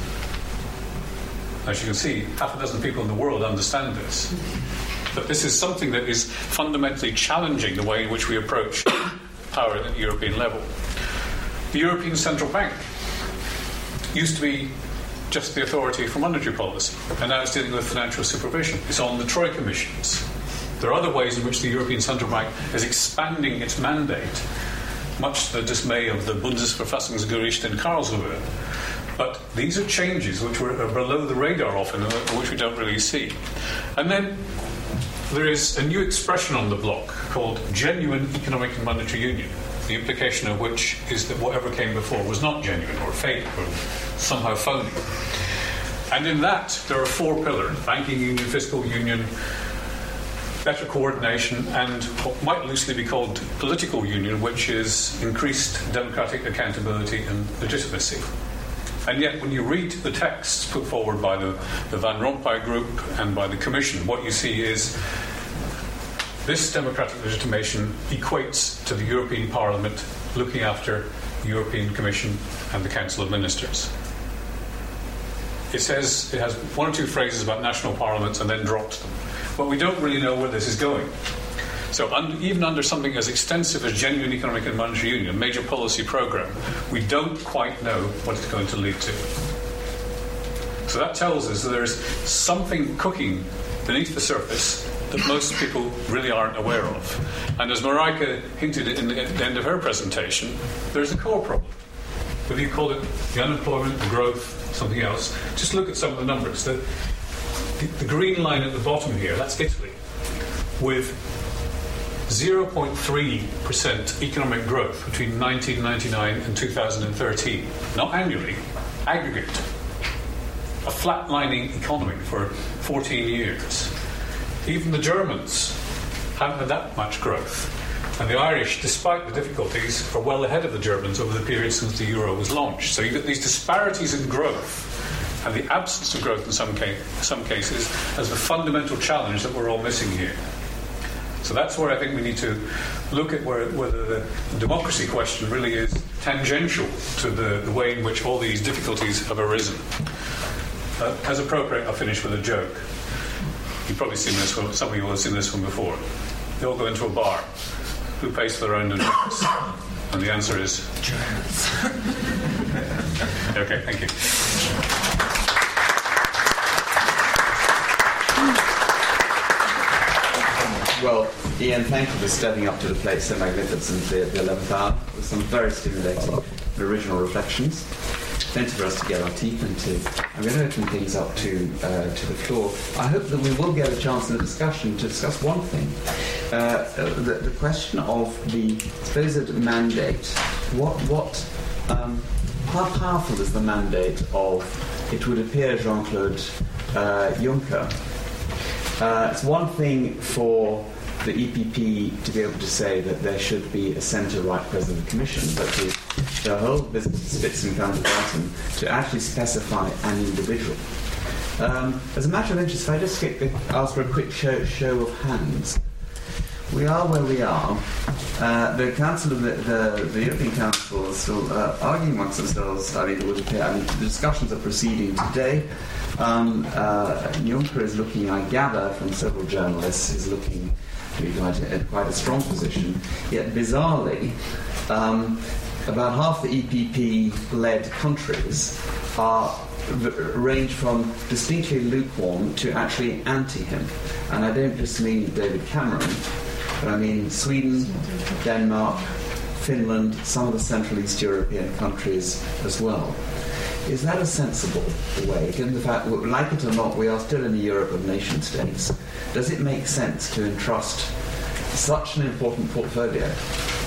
As you can see, half a dozen people in the world understand this. But this is something that is fundamentally challenging the way in which we approach power at the European level. The European Central Bank used to be just the authority for monetary policy, and now it's dealing with financial supervision. It's on the Troika missions. There are other ways in which the European Central Bank is expanding its mandate, much to the dismay of the Bundesverfassungsgericht in Karlsruhe. But these are changes which are below the radar often, which we don't really see. And then there is a new expression on the block called genuine economic and monetary union, the implication of which is that whatever came before was not genuine or fake or somehow phony. And in that, there are four pillars: banking union, fiscal union, better coordination, and what might loosely be called political union, which is increased democratic accountability and legitimacy. And yet, when you read the texts put forward by the Van Rompuy Group and by the Commission, what you see is this democratic legitimation equates to the European Parliament looking after the European Commission and the Council of Ministers. It says it has one or two phrases about national parliaments and then drops them. But we don't really know where this is going. So even under something as extensive as genuine economic and monetary union, a major policy programme, we don't quite know what it's going to lead to. So that tells us that there's something cooking beneath the surface that most people really aren't aware of. And as Marijke hinted at the end of her presentation, there's a core problem. Whether you call it the unemployment, the growth, something else, just look at some of the numbers. The green line at the bottom here, that's Italy, with 0.3% economic growth between 1999 and 2013. Not annually, aggregate. A flatlining economy for 14 years. Even the Germans haven't had that much growth. And the Irish, despite the difficulties, are well ahead of the Germans over the period since the euro was launched. So you've got these disparities in growth and the absence of growth in some cases as the fundamental challenge that we're all missing here. So that's where I think we need to look at whether the democracy question really is tangential to the way in which all these difficulties have arisen. As appropriate, I'll finish with a joke. You've probably seen this one, some of you will have seen this one before. They all go into a bar. Who pays for their own drinks? And the answer is Germans. Okay, thank you. Well, Ian, thank you for stepping up to the plate so magnificently at the 11th hour with some very stimulating and original reflections. Plenty for us to get our teeth into. I'm going to open things up to the floor. I hope that we will get a chance in the discussion to discuss one thing. The question of the supposed mandate. How powerful is the mandate of, it would appear, Jean-Claude Juncker? It's one thing for the EPP to be able to say that there should be a centre-right president of the Commission, but the whole business of Spitzenkandidaten to actually specify an individual. As a matter of interest, if I just ask for a quick show of hands. We are where we are. The Council of the European Council is still arguing amongst themselves. The discussions are proceeding today. Juncker is looking, I gather from several journalists, is looking to be quite a strong position. Yet bizarrely, about half the EPP-led countries range from distinctly lukewarm to actually anti him. And I don't just mean David Cameron, but I mean Sweden, Denmark, Finland, some of the Central East European countries as well. Is that a sensible way, given the fact that, like it or not, we are still in the Europe of nation states? Does it make sense to entrust such an important portfolio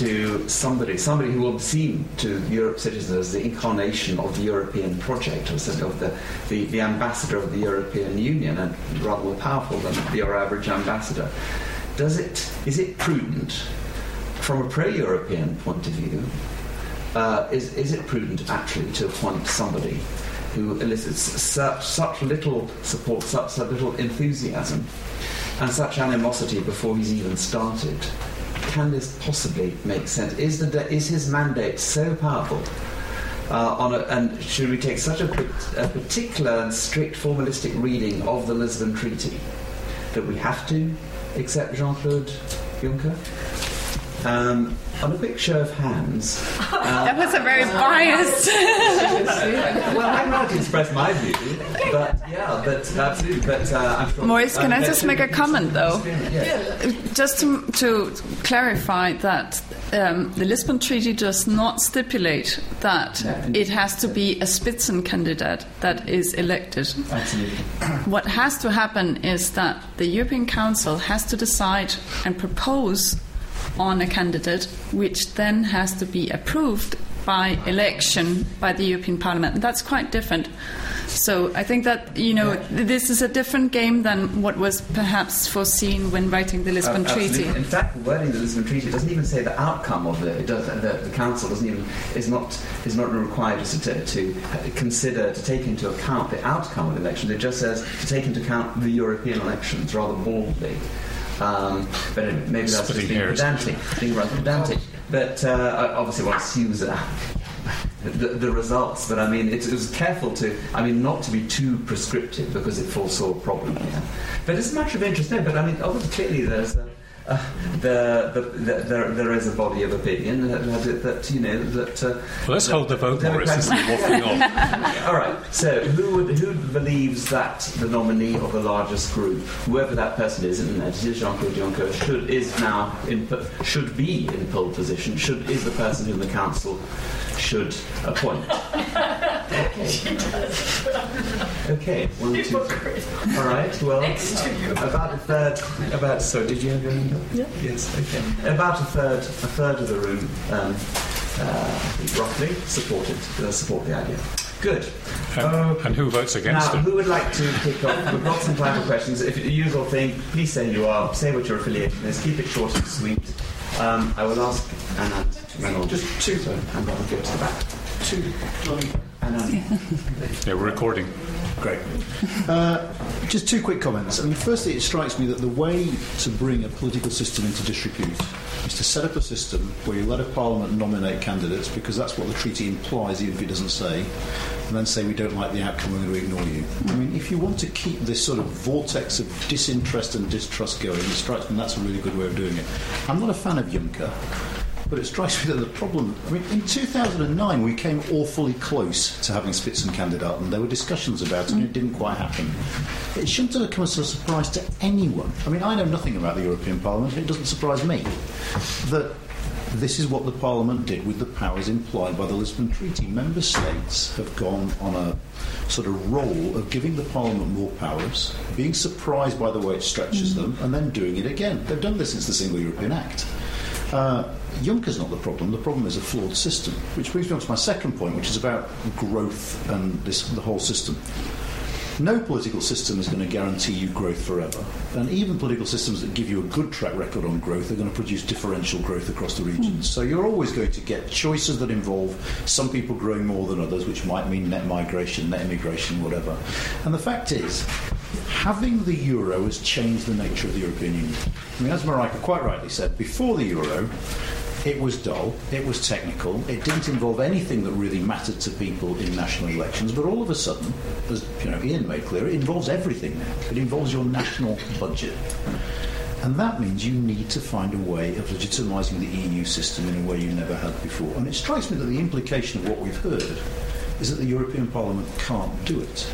to somebody who will seem to Europe citizens as the incarnation of the European project, or sort of the ambassador of the European Union, and rather more powerful than your average ambassador. Is it prudent, from a pro-European point of view, is it prudent actually to appoint somebody who elicits such little support, such little enthusiasm, and such animosity before he's even started? Can this possibly make sense? Is his mandate so powerful? And should we take such a particular and strict formalistic reading of the Lisbon Treaty that we have to accept Jean-Claude Juncker? On a quick show of hands. That was a very biased. Well, I'm not to express my view, but absolutely. But I'm sure. Maurice, can I just make a comment, though? Yes. Just to clarify that the Lisbon Treaty does not stipulate that it has to be a Spitzenkandidat that is elected. Absolutely. What has to happen is that the European Council has to decide and propose on a candidate, which then has to be approved by election by the European Parliament. And that's quite different. So I think that, this is a different game than what was perhaps foreseen when writing the Lisbon Treaty. In fact, wording the Lisbon Treaty doesn't even say the outcome of the Council is not required to consider, to take into account the outcome of the elections. It just says to take into account the European elections rather baldly. But maybe that's just being rather pedantic. But obviously one assumes the results. But I mean, it was careful not to be too prescriptive because it foresaw a problem here. But it's a matter of interest, no. But I mean, obviously, clearly there is a body of opinion that well, let's hold the vote, Maurice. This is waffling on. All right. So, who believes that the nominee of the largest group, whoever that person is, and it is Jean-Claude Juncker, should be in pole position? Is the person whom the council should appoint? Okay. 1, 2, 3. All right. Well, about a third. So, did you have your hand up? Yeah. Yes. Okay. About a third of the room, roughly, support the idea. Good. And who votes against it? it? Who would like to kick off? We've got some time for questions. If the usual thing, please say who you are, say what your affiliation is, keep it short and sweet. I will ask Anand. Just two. So, and I'll go to the back. Two. Yeah, we're recording. Great. Just two quick comments. I mean, firstly, it strikes me that the way to bring a political system into disrepute is to set up a system where you let a parliament nominate candidates, because that's what the treaty implies, even if it doesn't say, and then say we don't like the outcome, we're going to ignore you. I mean, if you want to keep this sort of vortex of disinterest and distrust going, it strikes me that's a really good way of doing it. I'm not a fan of Juncker, but it strikes me that the problem... I mean, in 2009 we came awfully close to having Spitzenkandidat, and there were discussions about it, and it didn't quite happen. It shouldn't have come as a surprise to anyone. I mean, I know nothing about the European Parliament, and it doesn't surprise me that this is what the Parliament did with the powers implied by the Lisbon Treaty. Member States have gone on a sort of role of giving the Parliament more powers, being surprised by the way it stretches them, and then doing it again. They've done this since the Single European Act. Juncker's not the problem. The problem is a flawed system, which brings me on to my second point, which is about growth and the whole system. No political system is going to guarantee you growth forever, and even political systems that give you a good track record on growth are going to produce differential growth across the regions. So you're always going to get choices that involve some people growing more than others, which might mean net migration, net immigration, whatever. And the fact is, having the euro has changed the nature of the European Union. I mean, as Marika quite rightly said, before the euro, it was dull, it was technical, it didn't involve anything that really mattered to people in national elections, but all of a sudden, as Ian made clear, it involves everything now. It involves your national budget. And that means you need to find a way of legitimising the EU system in a way you never had before. And it strikes me that the implication of what we've heard is that the European Parliament can't do it.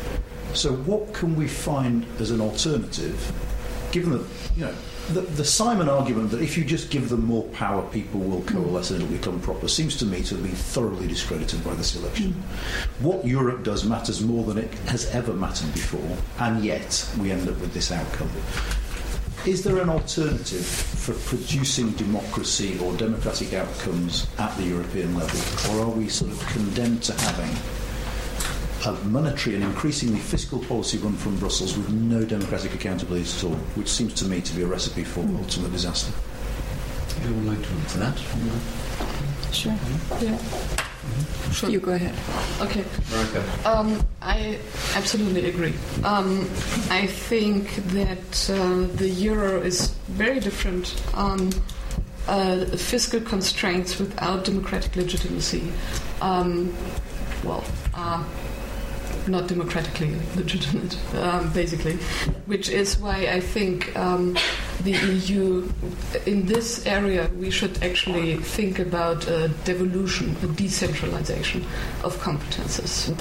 So what can we find as an alternative, given that, the Simon argument that if you just give them more power, people will coalesce and it'll become proper, seems to me to have been thoroughly discredited by this election. What Europe does matters more than it has ever mattered before, and yet we end up with this outcome. Is there an alternative for producing democracy or democratic outcomes at the European level, or are we sort of condemned to having a monetary and increasingly fiscal policy run from Brussels with no democratic accountability at all, which seems to me to be a recipe for ultimate disaster? Anyone would like to answer that? Sure. Yeah. Sure. You go ahead. Okay. Veronica. I absolutely agree. I think that the euro is very different. Fiscal constraints without democratic legitimacy, not democratically legitimate, basically, which is why I think the EU, in this area, we should actually think about a devolution, a decentralization of competences.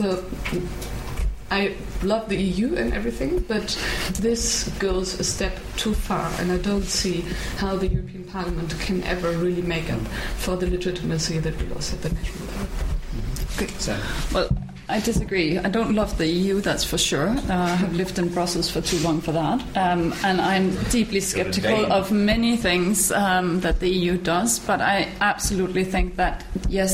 I love the EU and everything, but this goes a step too far, and I don't see how the European Parliament can ever really make up for the legitimacy that we lost at the national level. Okay. Well, I disagree. I don't love the EU, that's for sure. I have lived in Brussels for too long for that. And I'm deeply skeptical of many things that the EU does. But I absolutely think that, yes,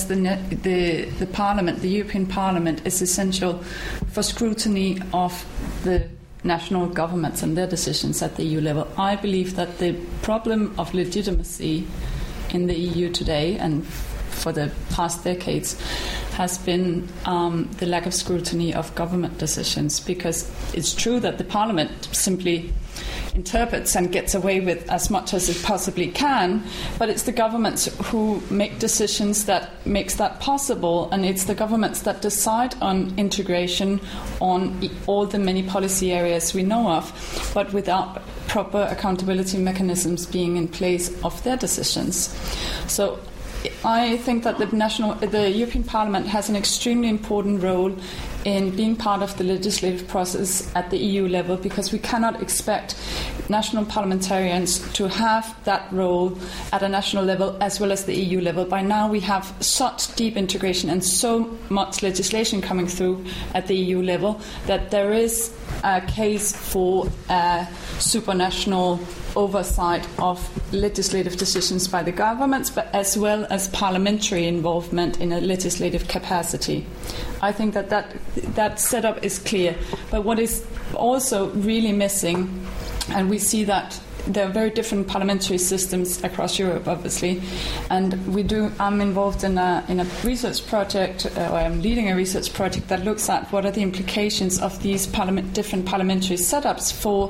the Parliament, the European Parliament, is essential for scrutiny of the national governments and their decisions at the EU level. I believe that the problem of legitimacy in the EU today and for the past decades has been the lack of scrutiny of government decisions, because it's true that the Parliament simply interprets and gets away with as much as it possibly can, but it's the governments who make decisions that makes that possible, and it's the governments that decide on integration on all the many policy areas we know of, but without proper accountability mechanisms being in place of their decisions. So I think that the European Parliament has an extremely important role in being part of the legislative process at the EU level, because we cannot expect national parliamentarians to have that role at a national level as well as the EU level. By now we have such deep integration and so much legislation coming through at the EU level that there is a case for supranational oversight of legislative decisions by the governments, but as well as parliamentary involvement in a legislative capacity. I think that setup is clear. But what is also really missing, and we see that there are very different parliamentary systems across Europe, obviously, and I'm involved in a research project, or I'm leading a research project that looks at what are the implications of these different parliamentary setups for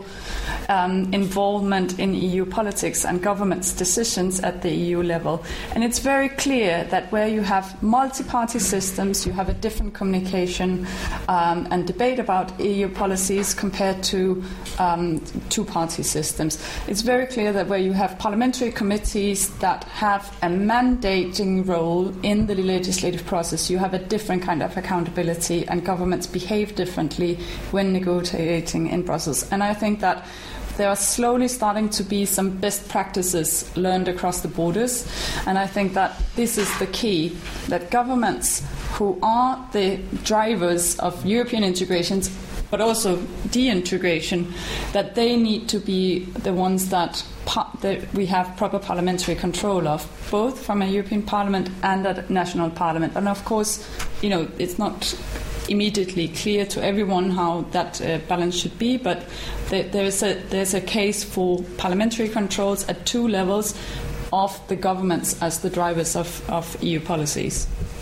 involvement in EU politics and government's decisions at the EU level. And it's very clear that where you have multi-party systems, you have a different communication and debate about EU policies compared to two-party systems. It's very clear that where you have parliamentary committees that have a mandating role in the legislative process, you have a different kind of accountability, and governments behave differently when negotiating in Brussels. And I think that there are slowly starting to be some best practices learned across the borders, and I think that this is the key, that governments who are the drivers of European integrations but also de-integration, that they need to be the ones that we have proper parliamentary control of, both from a European Parliament and a national parliament. And of course, it's not immediately clear to everyone how that balance should be, but there's a case for parliamentary controls at two levels of the governments as the drivers of EU policies.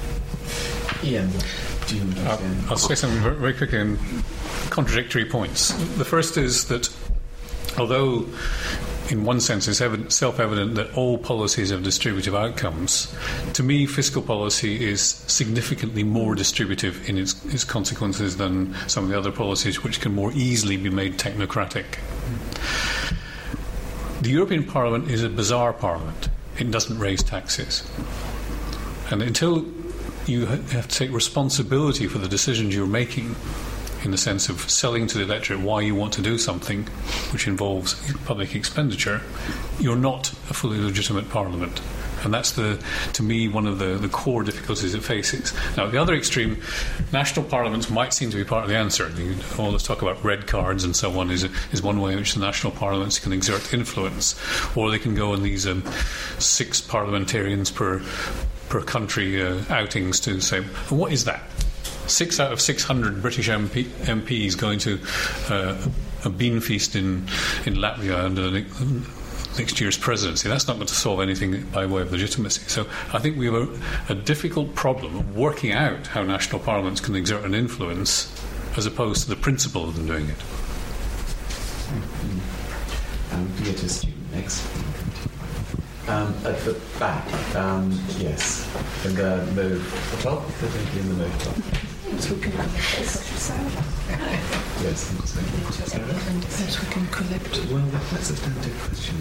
Ian, I'll say something very quickly in contradictory points. The first is that although in one sense it's self-evident that all policies have distributive outcomes, to me fiscal policy is significantly more distributive in its consequences than some of the other policies which can more easily be made technocratic. The European Parliament is a bizarre parliament. It doesn't raise taxes. And until you have to take responsibility for the decisions you're making, in the sense of selling to the electorate why you want to do something which involves public expenditure, you're not a fully legitimate parliament. And that's, to me, one of the core difficulties it faces. Now, at the other extreme, national parliaments might seem to be part of the answer. All this talk about red cards and so on is one way in which the national parliaments can exert influence, or they can go on these 6 parliamentarians per country outings to say, what is that? 6 out of 600 British MPs going to a bean feast in Latvia under next year's presidency. That's not going to solve anything by way of legitimacy. So I think we have a difficult problem of working out how national parliaments can exert an influence as opposed to the principle of them doing it. Theatre student next. At the back, yes. In the move top, I think in the move top. Yes, I'm just going to Perhaps we can collect. Well, that's a standard question.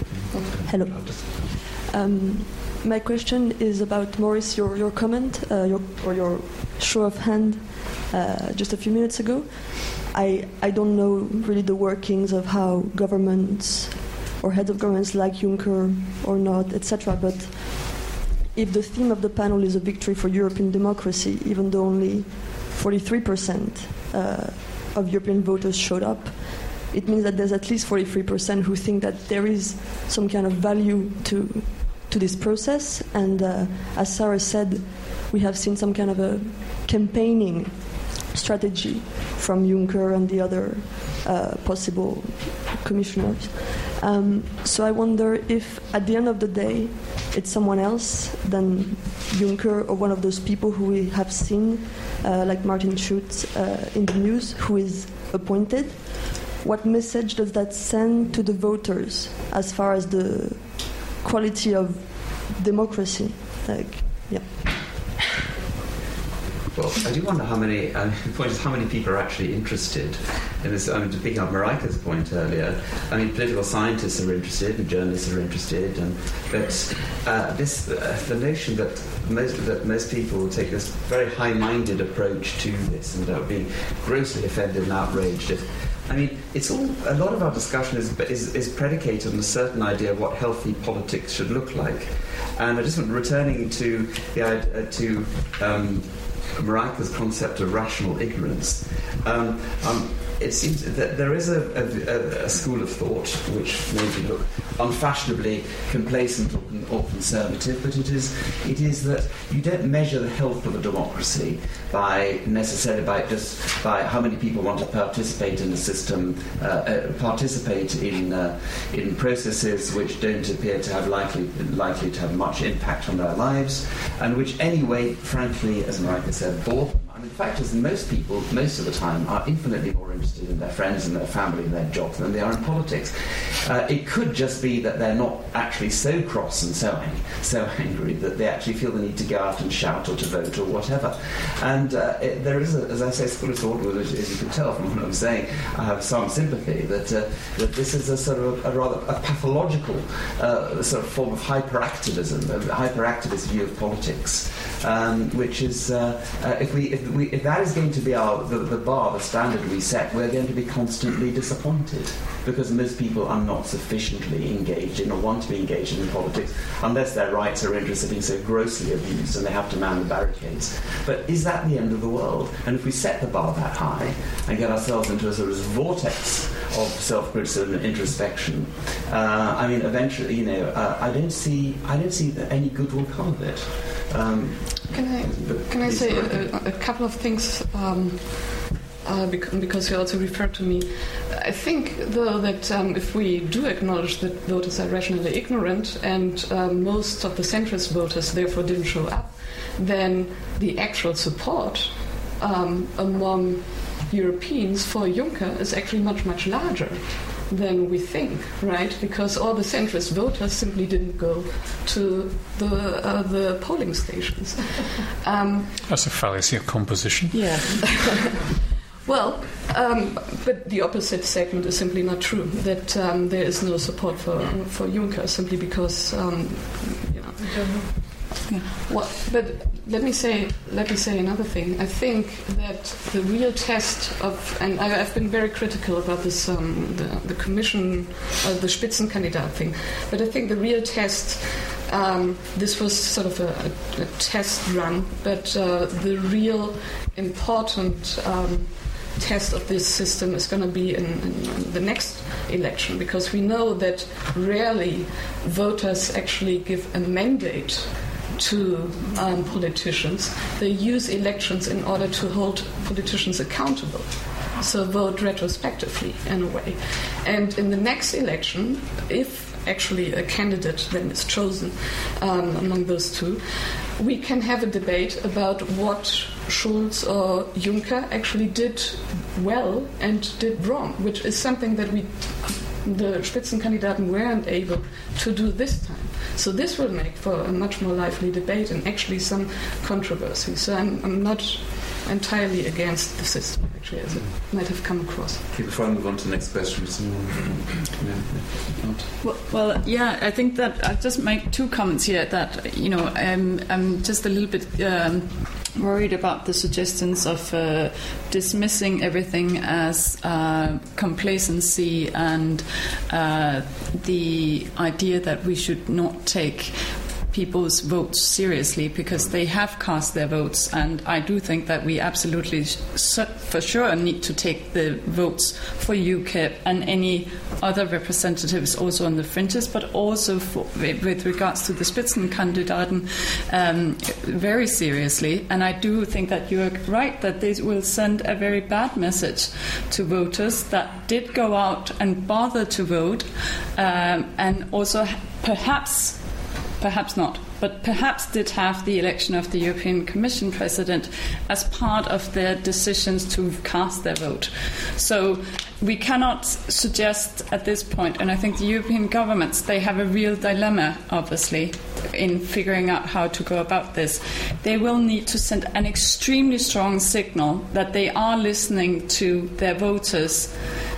Hello. My question is about, Maurice, your comment, your show of hand just a few minutes ago. I don't know really the workings of how governments or heads of governments like Juncker or not, etc. But if the theme of the panel is a victory for European democracy, even though only 43% of European voters showed up, it means that there's at least 43% who think that there is some kind of value to this process. And as Sarah said, we have seen some kind of a campaigning strategy from Juncker and the other possible commissioners. So I wonder if at the end of the day it's someone else than Juncker or one of those people who we have seen, like Martin Schulz in the news, who is appointed. What message does that send to the voters as far as the quality of democracy? Well, I do wonder how many. The point is, how many people are actually interested in this? I mean, to pick up Marika's point earlier, I mean, political scientists are interested, and journalists are interested, but the notion that most people will take this very high-minded approach to this and they'll be grossly offended and outraged if. I mean, it's all. A lot of our discussion is predicated on a certain idea of what healthy politics should look like, and I just want returning to the Marika's concept of rational ignorance. It seems that there is a school of thought which maybe look unfashionably complacent or conservative, but it is that you don't measure the health of a democracy necessarily by how many people want to participate in the system, participate in processes which don't appear to have likely to have much impact on their lives, and which anyway, frankly, as Marika said, bore them. I mean, the fact is that most people, most of the time, are infinitely more interested in their friends and their family and their jobs than they are in politics. It could just be that they're not actually so cross and so angry that they actually feel the need to go out and shout or to vote or whatever. And there is, as I say, school of thought, as you can tell from what I'm saying, I have some sympathy that this is a sort of a rather pathological sort of form of hyperactivism, a hyperactivist view of politics, which is if that is going to be the bar, the standard we set, we're going to be constantly disappointed because most people are not sufficiently engaged in or want to be engaged in politics unless their rights or interests are being so grossly abused and they have to man the barricades. But is that the end of the world? And if we set the bar that high and get ourselves into a sort of vortex of self-criticism and introspection, I mean, eventually, I don't see any good will come of it. Can I say a couple of things? Because you also referred to me. I think, though, that if we do acknowledge that voters are rationally ignorant and most of the centrist voters therefore didn't show up, then the actual support among Europeans for Juncker is actually much, much larger than we think, right? Because all the centrist voters simply didn't go to the polling stations. That's a fallacy of composition. Yeah. Well, but the opposite statement is simply not true. That there is no support for Juncker simply because Yeah. Well, but let me say another thing. I think that the real test of, and I've been very critical about this, the commission, the Spitzenkandidat thing, but I think the real test This was sort of a test run, but the real important test of this system is going to be in the next election, because we know that rarely voters actually give a mandate to politicians. They use elections in order to hold politicians accountable. So vote retrospectively, in a way. And in the next election, if actually a candidate then is chosen among those two, we can have a debate about what Schulz or Juncker actually did well and did wrong, which is something that the Spitzenkandidaten weren't able to do this time. So this will make for a much more lively debate and actually some controversy. So I'm not entirely against the system, actually, as it might have come across. Okay, before I move on to the next question, Well, yeah, I think that I'll just make two comments here. That I'm just a little bit worried about the suggestions of dismissing everything as complacency and the idea that we should not take people's votes seriously because they have cast their votes, and I do think that we absolutely for sure need to take the votes for UKIP and any other representatives also on the fringes, but also with regards to the Spitzenkandidaten very seriously. And I do think that you're right that this will send a very bad message to voters that did go out and bother to vote, and also perhaps not, but perhaps did have the election of the European Commission President as part of their decisions to cast their vote. So we cannot suggest at this point, and I think the European governments, they have a real dilemma, obviously, in figuring out how to go about this. They will need to send an extremely strong signal that they are listening to their voters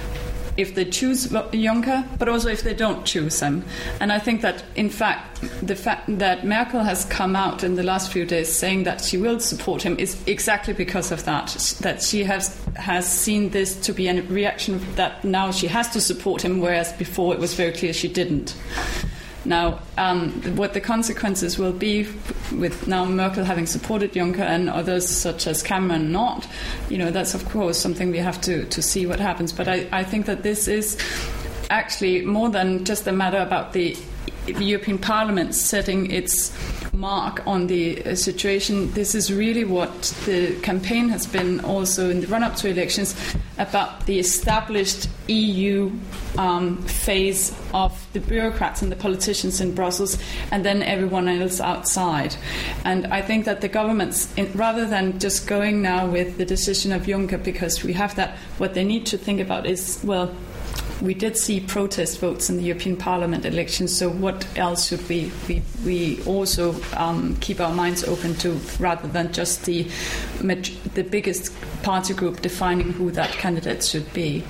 if they choose Juncker, but also if they don't choose him. And I think that, in fact, the fact that Merkel has come out in the last few days saying that she will support him is exactly because of that she has seen this to be a reaction that now she has to support him, whereas before it was very clear she didn't. Now, what the consequences will be with now Merkel having supported Juncker and others such as Cameron not, that's of course something we have to see what happens. But I think that this is actually more than just a matter about the European Parliament setting its mark on the situation. This is really what the campaign has been also in the run-up to elections about the established EU phase of the bureaucrats and the politicians in Brussels and then everyone else outside. And I think that the governments, rather than just going now with the decision of Juncker because we have that, what they need to think about is, well, we did see protest votes in the European Parliament elections, so what else should we also keep our minds open to, rather than just the biggest party group defining who that candidate should be?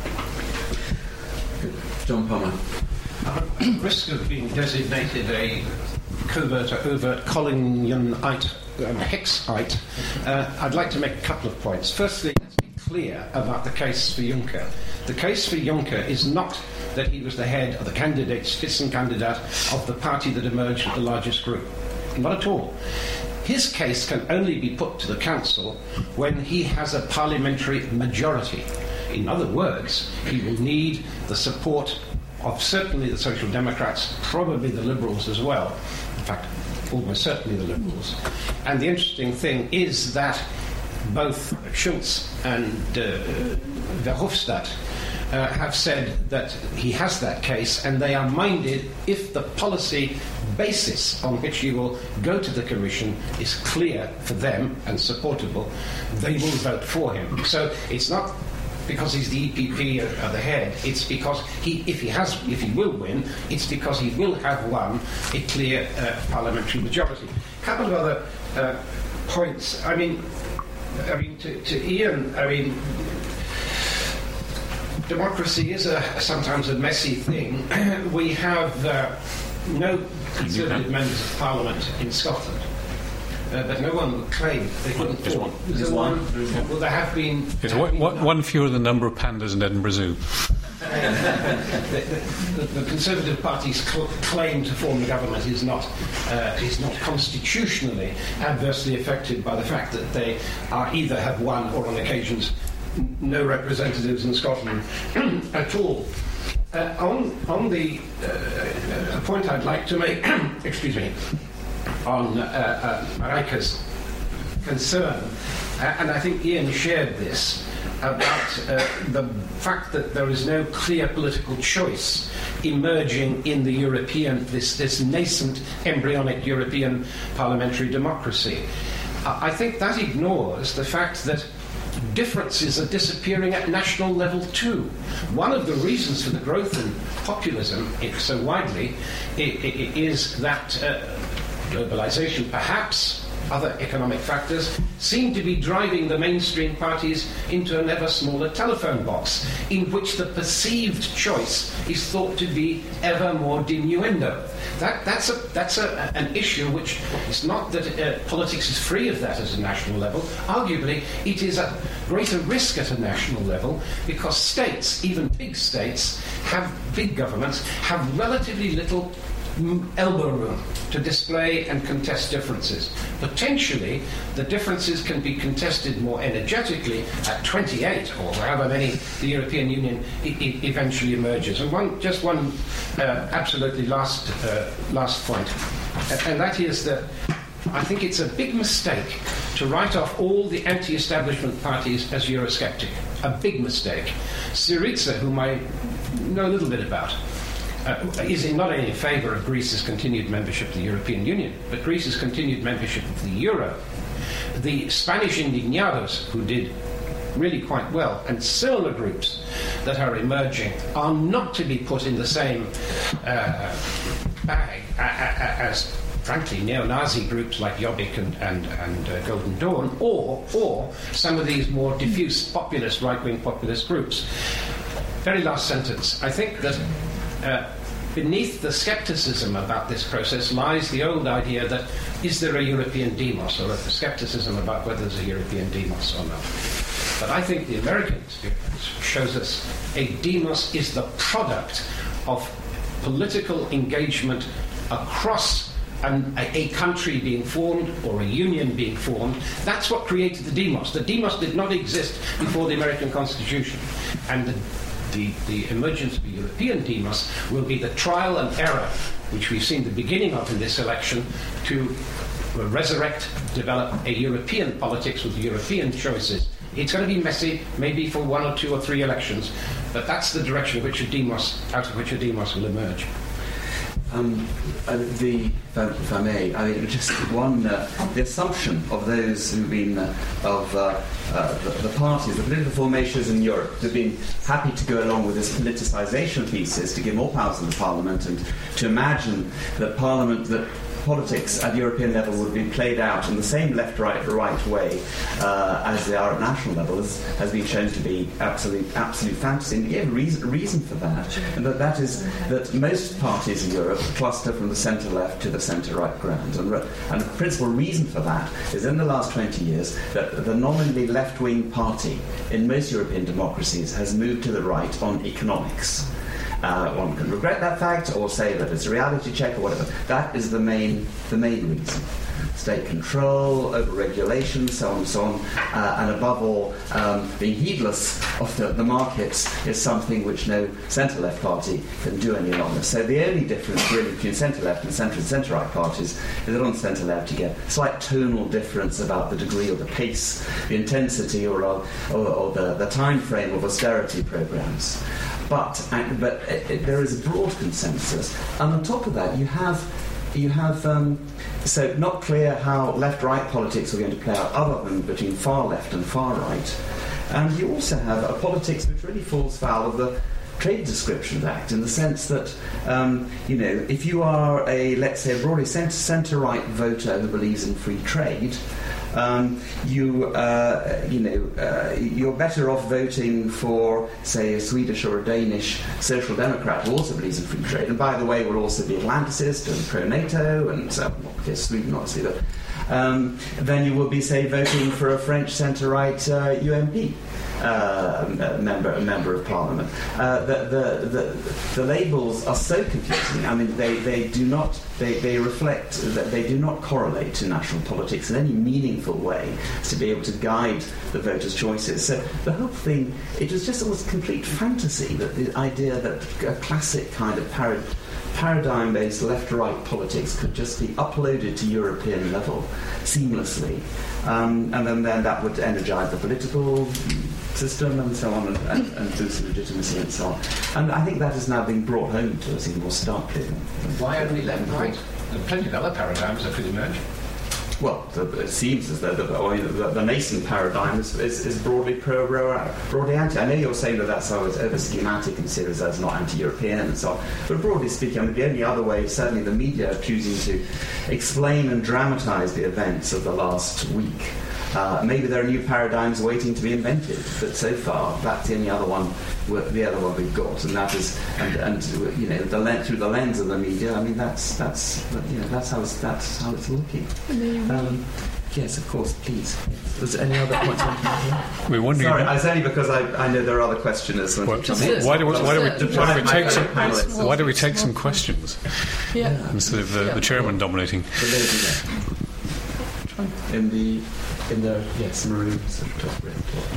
John Palmer. Risk of being designated a covert or overt Collinianite, Hicksite, I'd like to make a couple of points. Firstly, let's be clear about the case for Juncker. The case for Juncker is not that he was the head of the candidate, Spitzenkandidat, of the party that emerged with the largest group. Not at all. His case can only be put to the Council when he has a parliamentary majority. In other words, he will need the support of certainly the Social Democrats, probably the Liberals as well. In fact, almost certainly the Liberals. And the interesting thing is that both Schulz and Verhofstadt have said that he has that case, and they are minded, if the policy basis on which he will go to the Commission is clear for them and supportable, they will vote for him. So it's not because he's the EPP at the head, it's because if he will win, it's because he will have won a clear parliamentary majority. A couple of other points. I mean, to Ian, democracy is sometimes a messy thing. We have no Conservative members of Parliament in Scotland. but no one would claim they couldn't There's form. one. There's one. Well, there have been... It's one fewer than the number of pandas in Edinburgh Zoo. The Conservative Party's claim to form the government is not constitutionally adversely affected by the fact that they either have one or on occasions no representatives in Scotland at all. On the point I'd like to make, excuse me, on Marijke's concern, and I think Ian shared this, about the fact that there is no clear political choice emerging in the European, this nascent embryonic European parliamentary democracy. I think that ignores the fact that differences are disappearing at national level too. One of the reasons for the growth in populism so widely is that globalization, perhaps other economic factors, seem to be driving the mainstream parties into an ever smaller telephone box in which the perceived choice is thought to be ever more diminuendo. That's an issue which is not that politics is free of that at a national level. Arguably, it is a greater risk at a national level because states, even big states, big governments, have relatively little elbow room to display and contest differences. Potentially, the differences can be contested more energetically at 28 or however many the European Union eventually emerges. And one absolutely last point, and that is that I think it's a big mistake to write off all the anti-establishment parties as Eurosceptic. A big mistake. Syriza, whom I know a little bit about, is not only in favour of Greece's continued membership of the European Union, but Greece's continued membership of the Euro. The Spanish Indignados, who did really quite well, and similar groups that are emerging, are not to be put in the same bag as, frankly, neo-Nazi groups like Jobbik and Golden Dawn, or some of these more diffuse populist, right-wing populist groups. Very last sentence. I think that beneath the scepticism about this process lies the old idea that is there a European demos, or a scepticism about whether there's a European demos or not. But I think the American experience shows us a demos is the product of political engagement across a country being formed or a union being formed. That's what created the demos. The demos did not exist before the American Constitution. And the emergence of a European demos will be the trial and error, which we've seen the beginning of in this election, to resurrect, develop a European politics with European choices. It's going to be messy, maybe for 1 or 2 or 3 elections, but that's the direction out of which a demos will emerge. If I may, just one, the assumption of those who've been, the parties, the political formations in Europe, have been happy to go along with this politicisation thesis to give more powers to the Parliament and to imagine that politics at European level would be played out in the same left-right way as they are at national level has been shown to be absolute fantasy. And you gave a reason for that, and that is that most parties in Europe cluster from the centre-left to the centre-right ground. And the principal reason for that is in the last 20 years that the nominally left-wing party in most European democracies has moved to the right on economics. One can regret that fact or say that it's a reality check or whatever. That is the main reason. State control, over-regulation, so on and so on, and above all, being heedless of the markets is something which no centre-left party can do any longer. So the only difference really between centre-left and centre-right parties is that on centre-left you get a slight tonal difference about the degree or the pace, the intensity or the time frame of austerity programmes. But there is a broad consensus, and on top of that, you have so not clear how left-right politics are going to play out, other than between far left and far right, and you also have a politics which really falls foul of the Trade Description Act, in the sense that if you are let's say a broadly centre-right voter who believes in free trade, you're better off voting for, say, a Swedish or a Danish social democrat who also believes in free trade, and by the way will also be Atlanticist and pro-NATO, and Sweden obviously, but than you will be, say, voting for a French centre-right UMP. Member of Parliament. The labels are so confusing. I mean, they do not reflect that they do not correlate to national politics in any meaningful way to be able to guide the voters' choices. So the whole thing, it was just almost complete fantasy, that the idea that a classic kind of paradigm-based left-right politics could just be uploaded to European level seamlessly, and then that would energise the political system and so on, and boost legitimacy and so on. And I think that has now been brought home to us even more starkly. Why only left-right? There are plenty of other paradigms that could emerge. Well, it seems as though the nascent paradigm is broadly broadly anti. I know you're saying that that's over schematic and serious, that's not anti-European and so on. But broadly speaking, I mean, the only other way, certainly the media are choosing to explain and dramatise the events of the last week. Maybe there are new paradigms waiting to be invented, but so far that's the only other one. The other one we've got, and that is, and you know, through the lens of the media. I mean, that's how it's looking. Yes, of course, please. Was there any other points? We're wondering. Sorry, it's only because I know there are other questioners. Why do we take some questions instead of the chairman dominating? In the maroon sort of top red.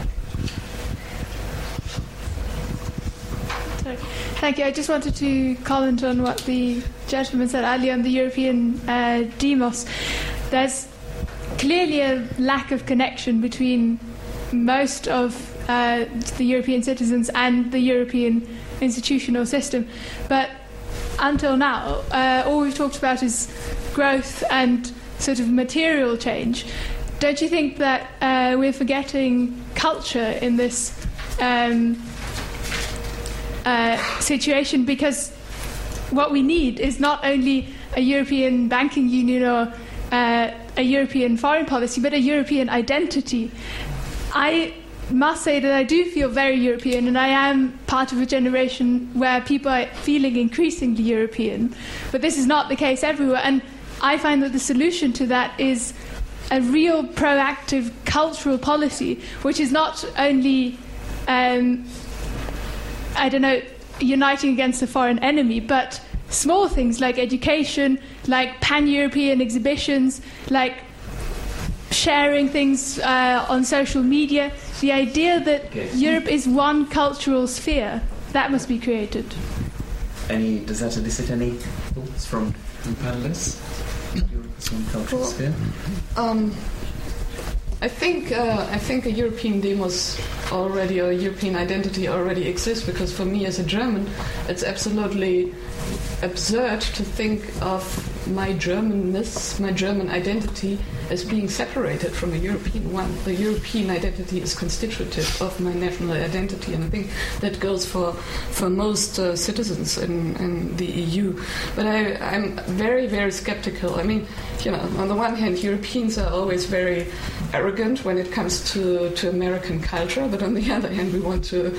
Thank you. I just wanted to comment on what the gentleman said earlier on the European demos. There's clearly a lack of connection between most of the European citizens and the European institutional system. But until now, all we've talked about is growth and sort of material change. Don't you think that we're forgetting culture in this situation? Because what we need is not only a European banking union or a European foreign policy, but a European identity. I must say that I do feel very European, and I am part of a generation where people are feeling increasingly European. But this is not the case everywhere, and I find that the solution to that is a real proactive cultural policy, which is not only, uniting against a foreign enemy, but small things like education, like pan-European exhibitions, like sharing things on social media. The idea that Europe is one cultural sphere, that must be created. Does that elicit any thoughts from panelists? Cultural sphere? I think a European demos already, or a European identity already exists, because for me as a German, it's absolutely absurd to think of my Germanness, my German identity, as being separated from a European one. The European identity is constitutive of my national identity, and I think that goes for most citizens in the EU. But I'm very, very skeptical. I mean, on the one hand, Europeans are always very arrogant when it comes to American culture, but on the other hand, we want to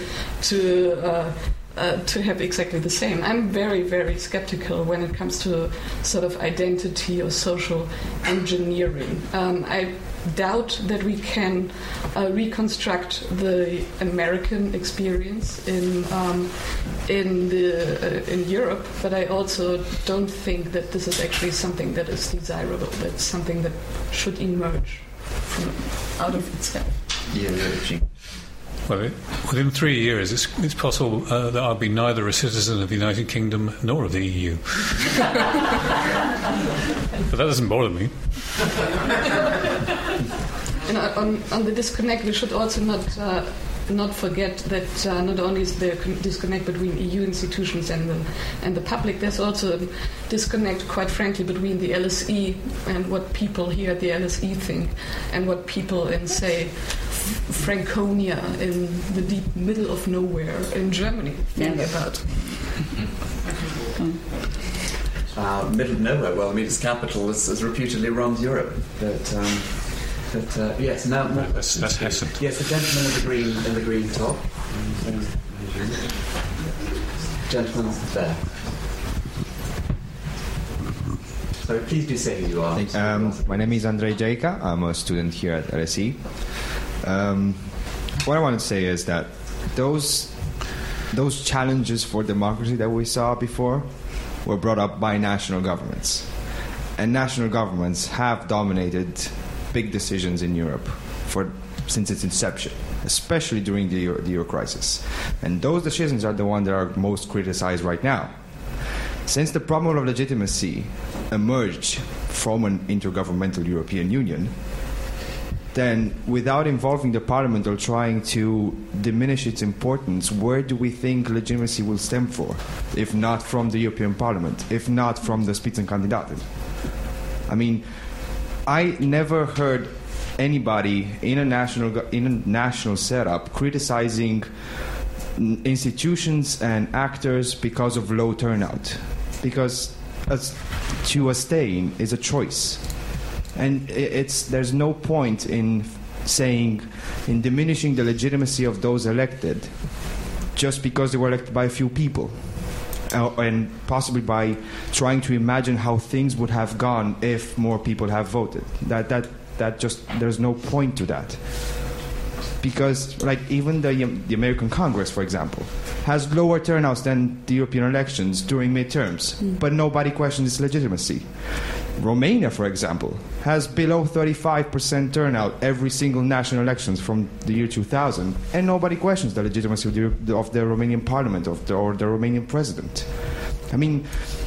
have exactly the same. I'm very, very skeptical when it comes to sort of identity or social engineering. I doubt that we can reconstruct the American experience in Europe, but I also don't think that this is actually something that is desirable. That's something that should emerge out of itself. Well, within 3 years, it's possible that I'll be neither a citizen of the United Kingdom nor of the EU. But that doesn't bother me. And on the disconnect, we should also not forget that not only is there a disconnect between EU institutions and the public, there's also a disconnect, quite frankly, between the LSE and what people here at the LSE think and what people in, say, Franconia in the deep middle of nowhere in Germany think about. Middle of nowhere, well, I mean, its capital is reputedly runs Europe. But yes, now that's Hessen. Yes, the gentleman in the green top. Gentleman there. So please do say who you are. My name is Andrei Jaica. I'm a student here at LSE. What I want to say is that those challenges for democracy that we saw before were brought up by national governments. And national governments have dominated big decisions in Europe since its inception, especially during the Euro crisis. And those decisions are the ones that are most criticized right now. Since the problem of legitimacy emerged from an intergovernmental European Union, then without involving the Parliament or trying to diminish its importance, where do we think legitimacy will stem from? If not from the European Parliament, if not from the Spitzenkandidaten? I mean, I never heard anybody in a national setup criticizing institutions and actors because of low turnout, because to abstain is a choice, and there's no point in diminishing the legitimacy of those elected just because they were elected by a few people, and possibly by trying to imagine how things would have gone if more people have voted. That just, there's no point to that. Because, like, even the American Congress, for example, has lower turnouts than the European elections during midterms, but nobody questions its legitimacy. Romania, for example, has below 35% turnout every single national elections from the year 2000, and nobody questions the legitimacy of the Romanian parliament or the Romanian president. I mean,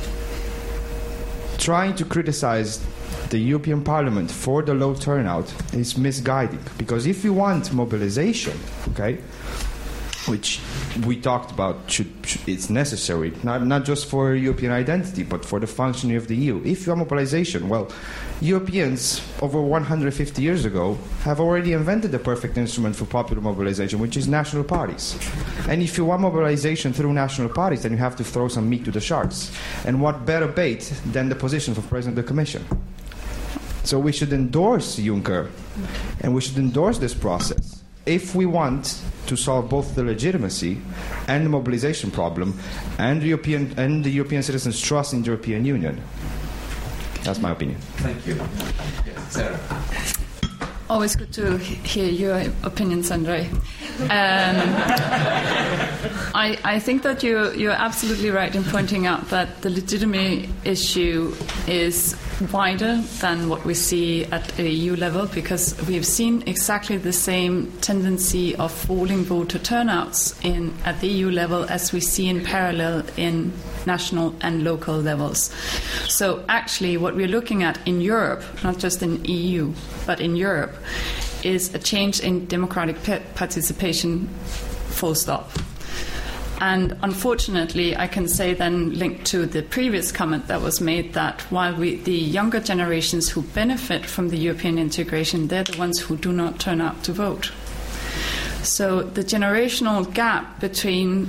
trying to criticize the European Parliament for the low turnout is misguiding, because if you want mobilization, okay, which we talked about, it's necessary, not just for European identity, but for the functioning of the EU. If you want mobilization, well, Europeans over 150 years ago have already invented the perfect instrument for popular mobilization, which is national parties. And if you want mobilization through national parties, then you have to throw some meat to the sharks. And what better bait than the position of President of the Commission? So we should endorse Juncker, and we should endorse this process if we want to solve both the legitimacy and the mobilization problem, and the European citizens' trust in the European Union. That's my opinion. Thank you. Yes, Sarah. Always good to hear your opinions, Andrei. I think that you're absolutely right in pointing out that the legitimacy issue is wider than what we see at the EU level, because we've seen exactly the same tendency of falling voter turnouts at the EU level as we see in parallel in national and local levels. So actually what we're looking at in Europe, not just in EU, but in Europe, is a change in democratic participation, full stop. And unfortunately, I can say then, linked to the previous comment that was made, that while the younger generations who benefit from the European integration, they're the ones who do not turn out to vote. So the generational gap between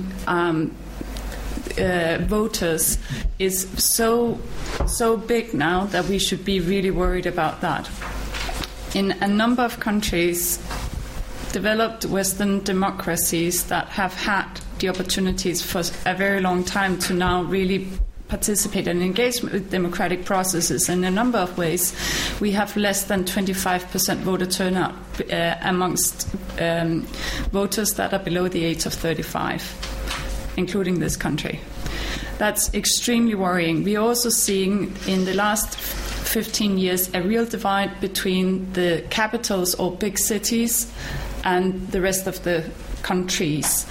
voters is so big now that we should be really worried about that. In a number of countries, developed Western democracies that have had the opportunities for a very long time to now really participate and engage with democratic processes in a number of ways, we have less than 25% voter turnout amongst voters that are below the age of 35, including this country. That's extremely worrying. We're also seeing in the last 15 years a real divide between the capitals or big cities and the rest of the countries.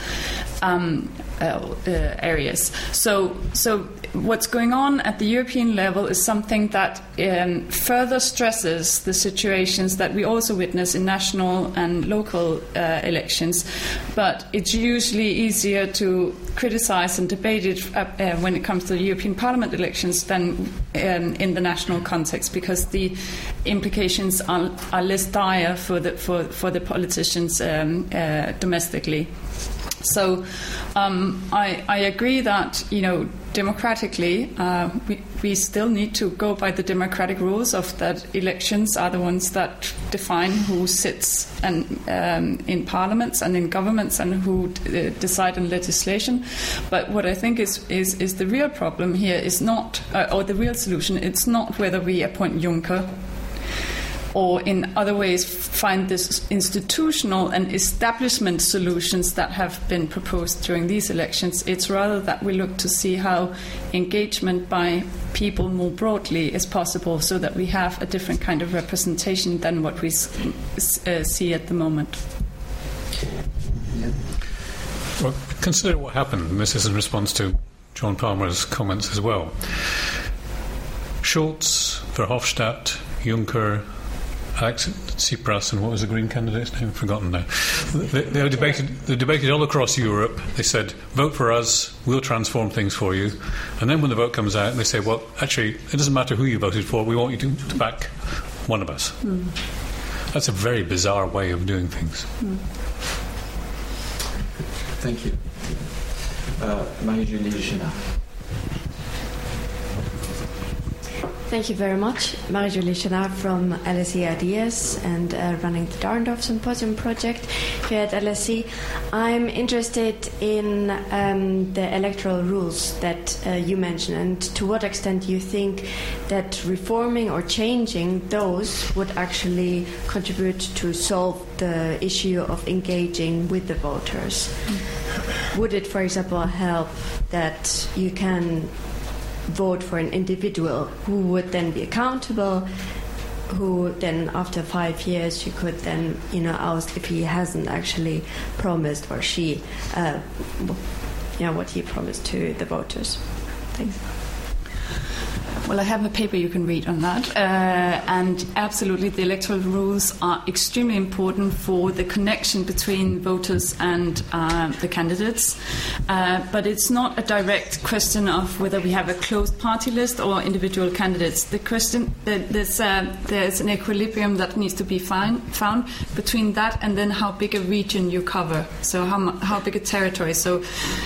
Areas. So what's going on at the European level is something that further stresses the situations that we also witness in national and local elections. But it's usually easier to criticize and debate it when it comes to the European Parliament elections than in the national context, because the implications are less dire for the politicians domestically. So I agree that, democratically, we still need to go by the democratic rules of that elections are the ones that define who sits in parliaments and in governments and who decide on legislation. But what I think is the real problem here is not, or the real solution, it's not whether we appoint Juncker or in other ways find this institutional and establishment solutions that have been proposed during these elections. It's rather that we look to see how engagement by people more broadly is possible so that we have a different kind of representation than what we see at the moment. Well, consider what happened, and this is in response to John Palmer's comments as well. Schulz, Verhofstadt, Juncker, Alex Tsipras, and what was the Green candidate's name? I've forgotten now. They debated all across Europe. They said, vote for us, we'll transform things for you. And then when the vote comes out, they say, well, actually, it doesn't matter who you voted for, we want you to back one of us. That's a very bizarre way of doing things. Thank you. Marie-Julie Chenard. Thank you very much. Marie-Julie Chenard from LSE Ideas and running the Dahrendorf Symposium project here at LSE. I'm interested in the electoral rules that you mentioned, and to what extent you think that reforming or changing those would actually contribute to solve the issue of engaging with the voters. Would it, for example, help that you can vote for an individual who would then be accountable, who then after 5 years you could then oust if he hasn't actually promised, or she what he promised to the voters? Thanks. Well, I have a paper you can read on that. And absolutely, the electoral rules are extremely important for the connection between voters and the candidates. But it's not a direct question of whether we have a closed party list or individual candidates. The question, there's an equilibrium that needs to be found between that and then how big a region you cover. So how big a territory. So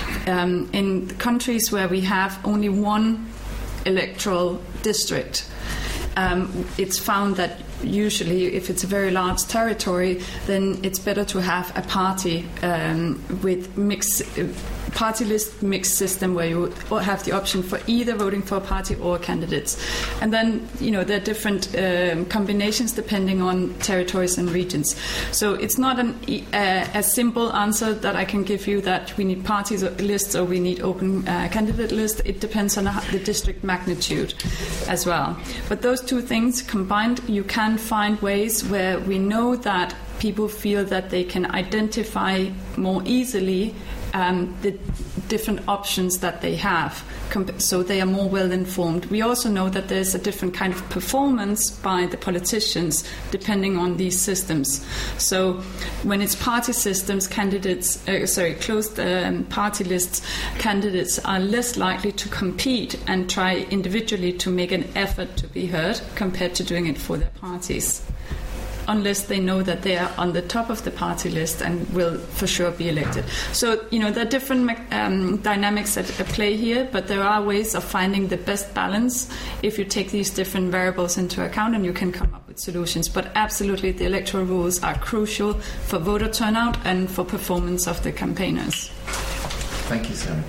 in countries where we have only one electoral district, it's found that usually if it's a very large territory, then it's better to have a party with party list mixed system where you have the option for either voting for a party or candidates. And then, there are different combinations depending on territories and regions. So it's not a simple answer that I can give you that we need party lists or we need open candidate lists. It depends on the district magnitude as well. But those two things combined, you can find ways where we know that people feel that they can identify more easily the different options that they have, so they are more well informed. We also know that there's a different kind of performance by the politicians depending on these systems. So when it's party systems, closed party lists, candidates are less likely to compete and try individually to make an effort to be heard compared to doing it for their parties, unless they know that they are on the top of the party list and will for sure be elected. So, there are different dynamics at play here, but there are ways of finding the best balance if you take these different variables into account, and you can come up with solutions. But absolutely, the electoral rules are crucial for voter turnout and for performance of the campaigners. Thank you, Sarah.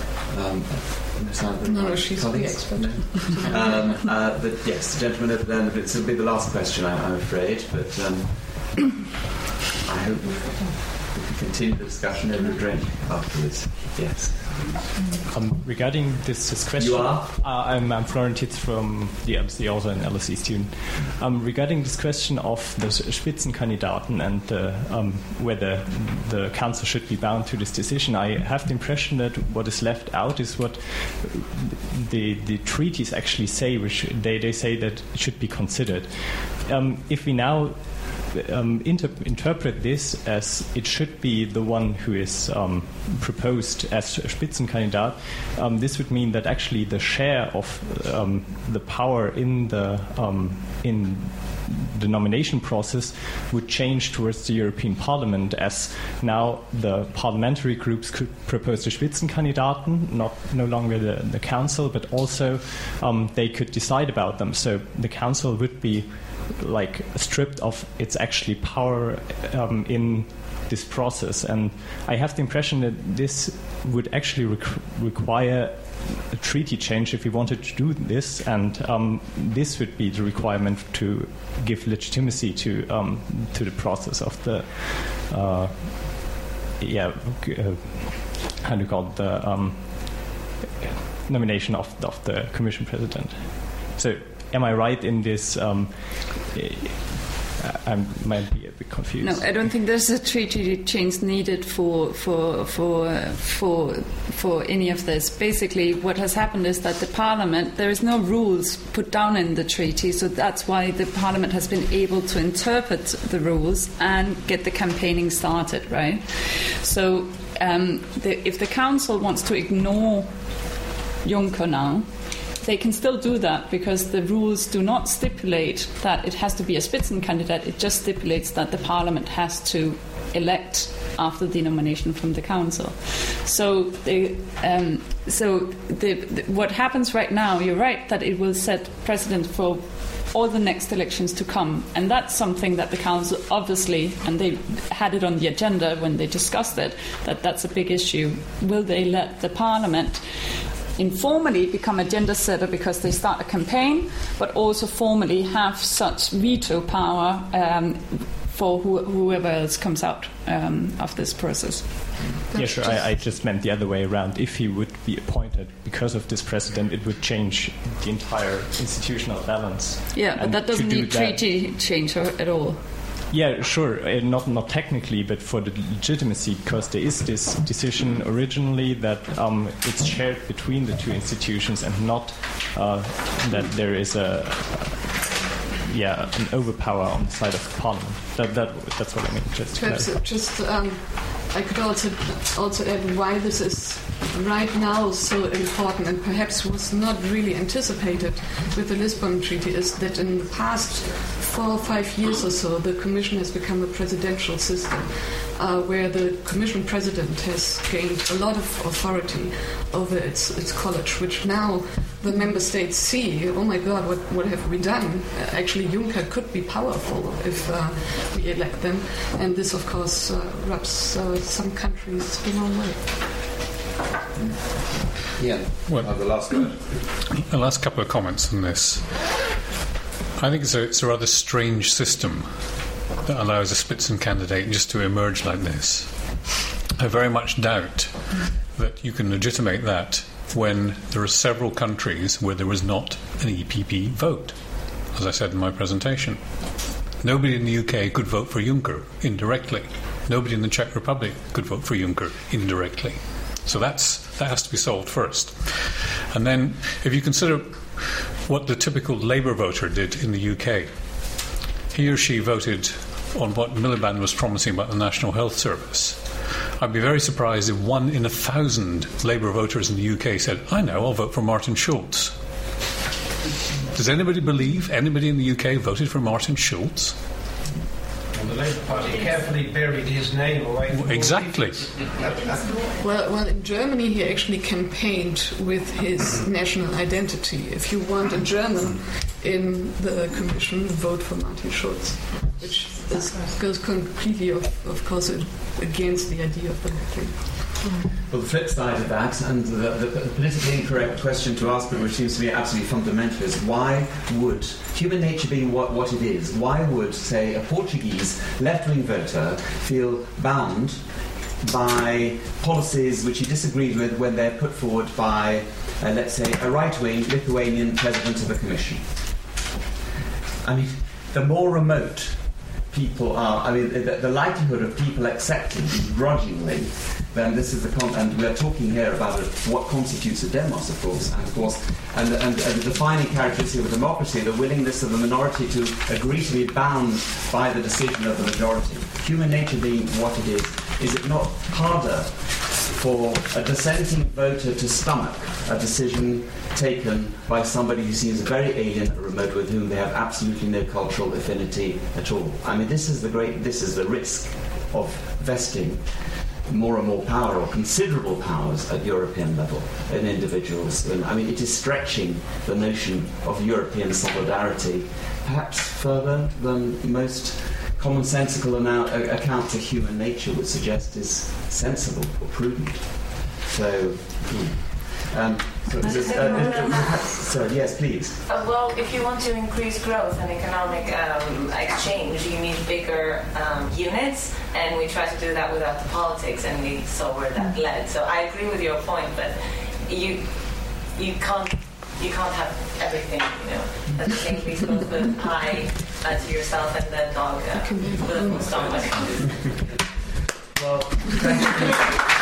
No, she's the expert. But yes, the gentleman at the end of it. This will be the last question, I'm afraid. But I hope we can continue the discussion over a drink afterwards. Yes. Regarding this question, you are? I'm Florian Titz from the LSE, also an LSE student. Regarding this question of the Spitzenkandidaten and whether the council should be bound to this decision, I have the impression that what is left out is what the treaties actually say, which they say that it should be considered. If we now interpret this as it should be the one who is proposed as Spitzenkandidat, this would mean that actually the share of the power in the nomination process would change towards the European Parliament, as now the parliamentary groups could propose the Spitzenkandidaten, no longer the Council, but also they could decide about them. So the Council would be like stripped of its actually power in this process. And I have the impression that this would actually require a treaty change if we wanted to do this, and this would be the requirement to give legitimacy to the process of the how do you call it, the nomination of the Commission President. So, am I right in this? I might be a bit confused. No, I don't think there's a treaty change needed for any of this. Basically, what has happened is that the Parliament, there is no rules put down in the treaty, so that's why the Parliament has been able to interpret the rules and get the campaigning started, right? So, if the Council wants to ignore Juncker now, they can still do that, because the rules do not stipulate that it has to be a Spitzenkandidat. It just stipulates that the Parliament has to elect after the nomination from the Council. So, what happens right now, you're right, that it will set precedent for all the next elections to come. And that's something that the Council obviously, and they had it on the agenda when they discussed it, that's a big issue. Will they let the Parliament informally become agenda setter because they start a campaign, but also formally have such veto power for whoever else comes out of this process? Yeah, sure. I just meant the other way around. If he would be appointed because of this precedent, it would change the entire institutional balance. Yeah, but that doesn't need treaty change at all. Yeah, sure. Not technically, but for the legitimacy, because there is this decision originally that it's shared between the two institutions, and not that there is an overpower on the side of the Parliament. That's what I mean. I could also add why this is right now so important, and perhaps was not really anticipated with the Lisbon Treaty, is that in the past 4 or 5 years or so, the Commission has become a presidential system, where the Commission President has gained a lot of authority over its college, which now the member states see, oh my God, what have we done? Actually, Juncker could be powerful if we elect them, and this, of course, rubs some countries the wrong way. Yeah. Well, the last word. The last couple of comments on this. I think it's a rather strange system that allows a Spitzenkandidat just to emerge like this. I very much doubt that you can legitimate that when there are several countries where there was not an EPP vote, as I said in my presentation. Nobody in the UK could vote for Juncker indirectly. Nobody in the Czech Republic could vote for Juncker indirectly. So that has to be solved first. And then, if you consider what the typical Labour voter did in the UK, he or she voted on what Miliband was promising about the National Health Service. I'd be very surprised if 1 in 1,000 Labour voters in the UK said, I know, I'll vote for Martin Schulz. Does anybody believe anybody in the UK voted for Martin Schulz? And the Labour Party carefully buried his name away from exactly. Well, in Germany he actually campaigned with his national identity. If you want a German in the Commission, vote for Martin Schulz, which goes completely, of course, against the idea of the thing. Well, the flip side of that, and the politically incorrect question to ask, but which seems to be absolutely fundamental, is why would, human nature being what it is, why would, say, a Portuguese left-wing voter feel bound by policies which he disagreed with when they're put forward by, let's say, a right-wing Lithuanian president of the Commission? I mean, the more remote people are, I mean, the likelihood of people accepting grudgingly, then this is and we're talking here about what constitutes a demos, of course, and the defining characteristic of a democracy, the willingness of the minority to agree to be bound by the decision of the majority. Human nature being what it is it not harder for a dissenting voter to stomach a decision taken by somebody who seems very alien or remote, with whom they have absolutely no cultural affinity at all. I mean, this is the risk of vesting more and more power, or considerable powers at European level in individuals. And, I mean, it is stretching the notion of European solidarity perhaps further than most commonsensical accounts of human nature would suggest is sensible or prudent. So, yes, please. Well, if you want to increase growth and economic exchange, you need bigger units, and we try to do that without the politics, and we saw where that led. So I agree with your point, but you can't have everything, at the same place, both with pie to yourself and the dog with a full stomach. Well, thank you.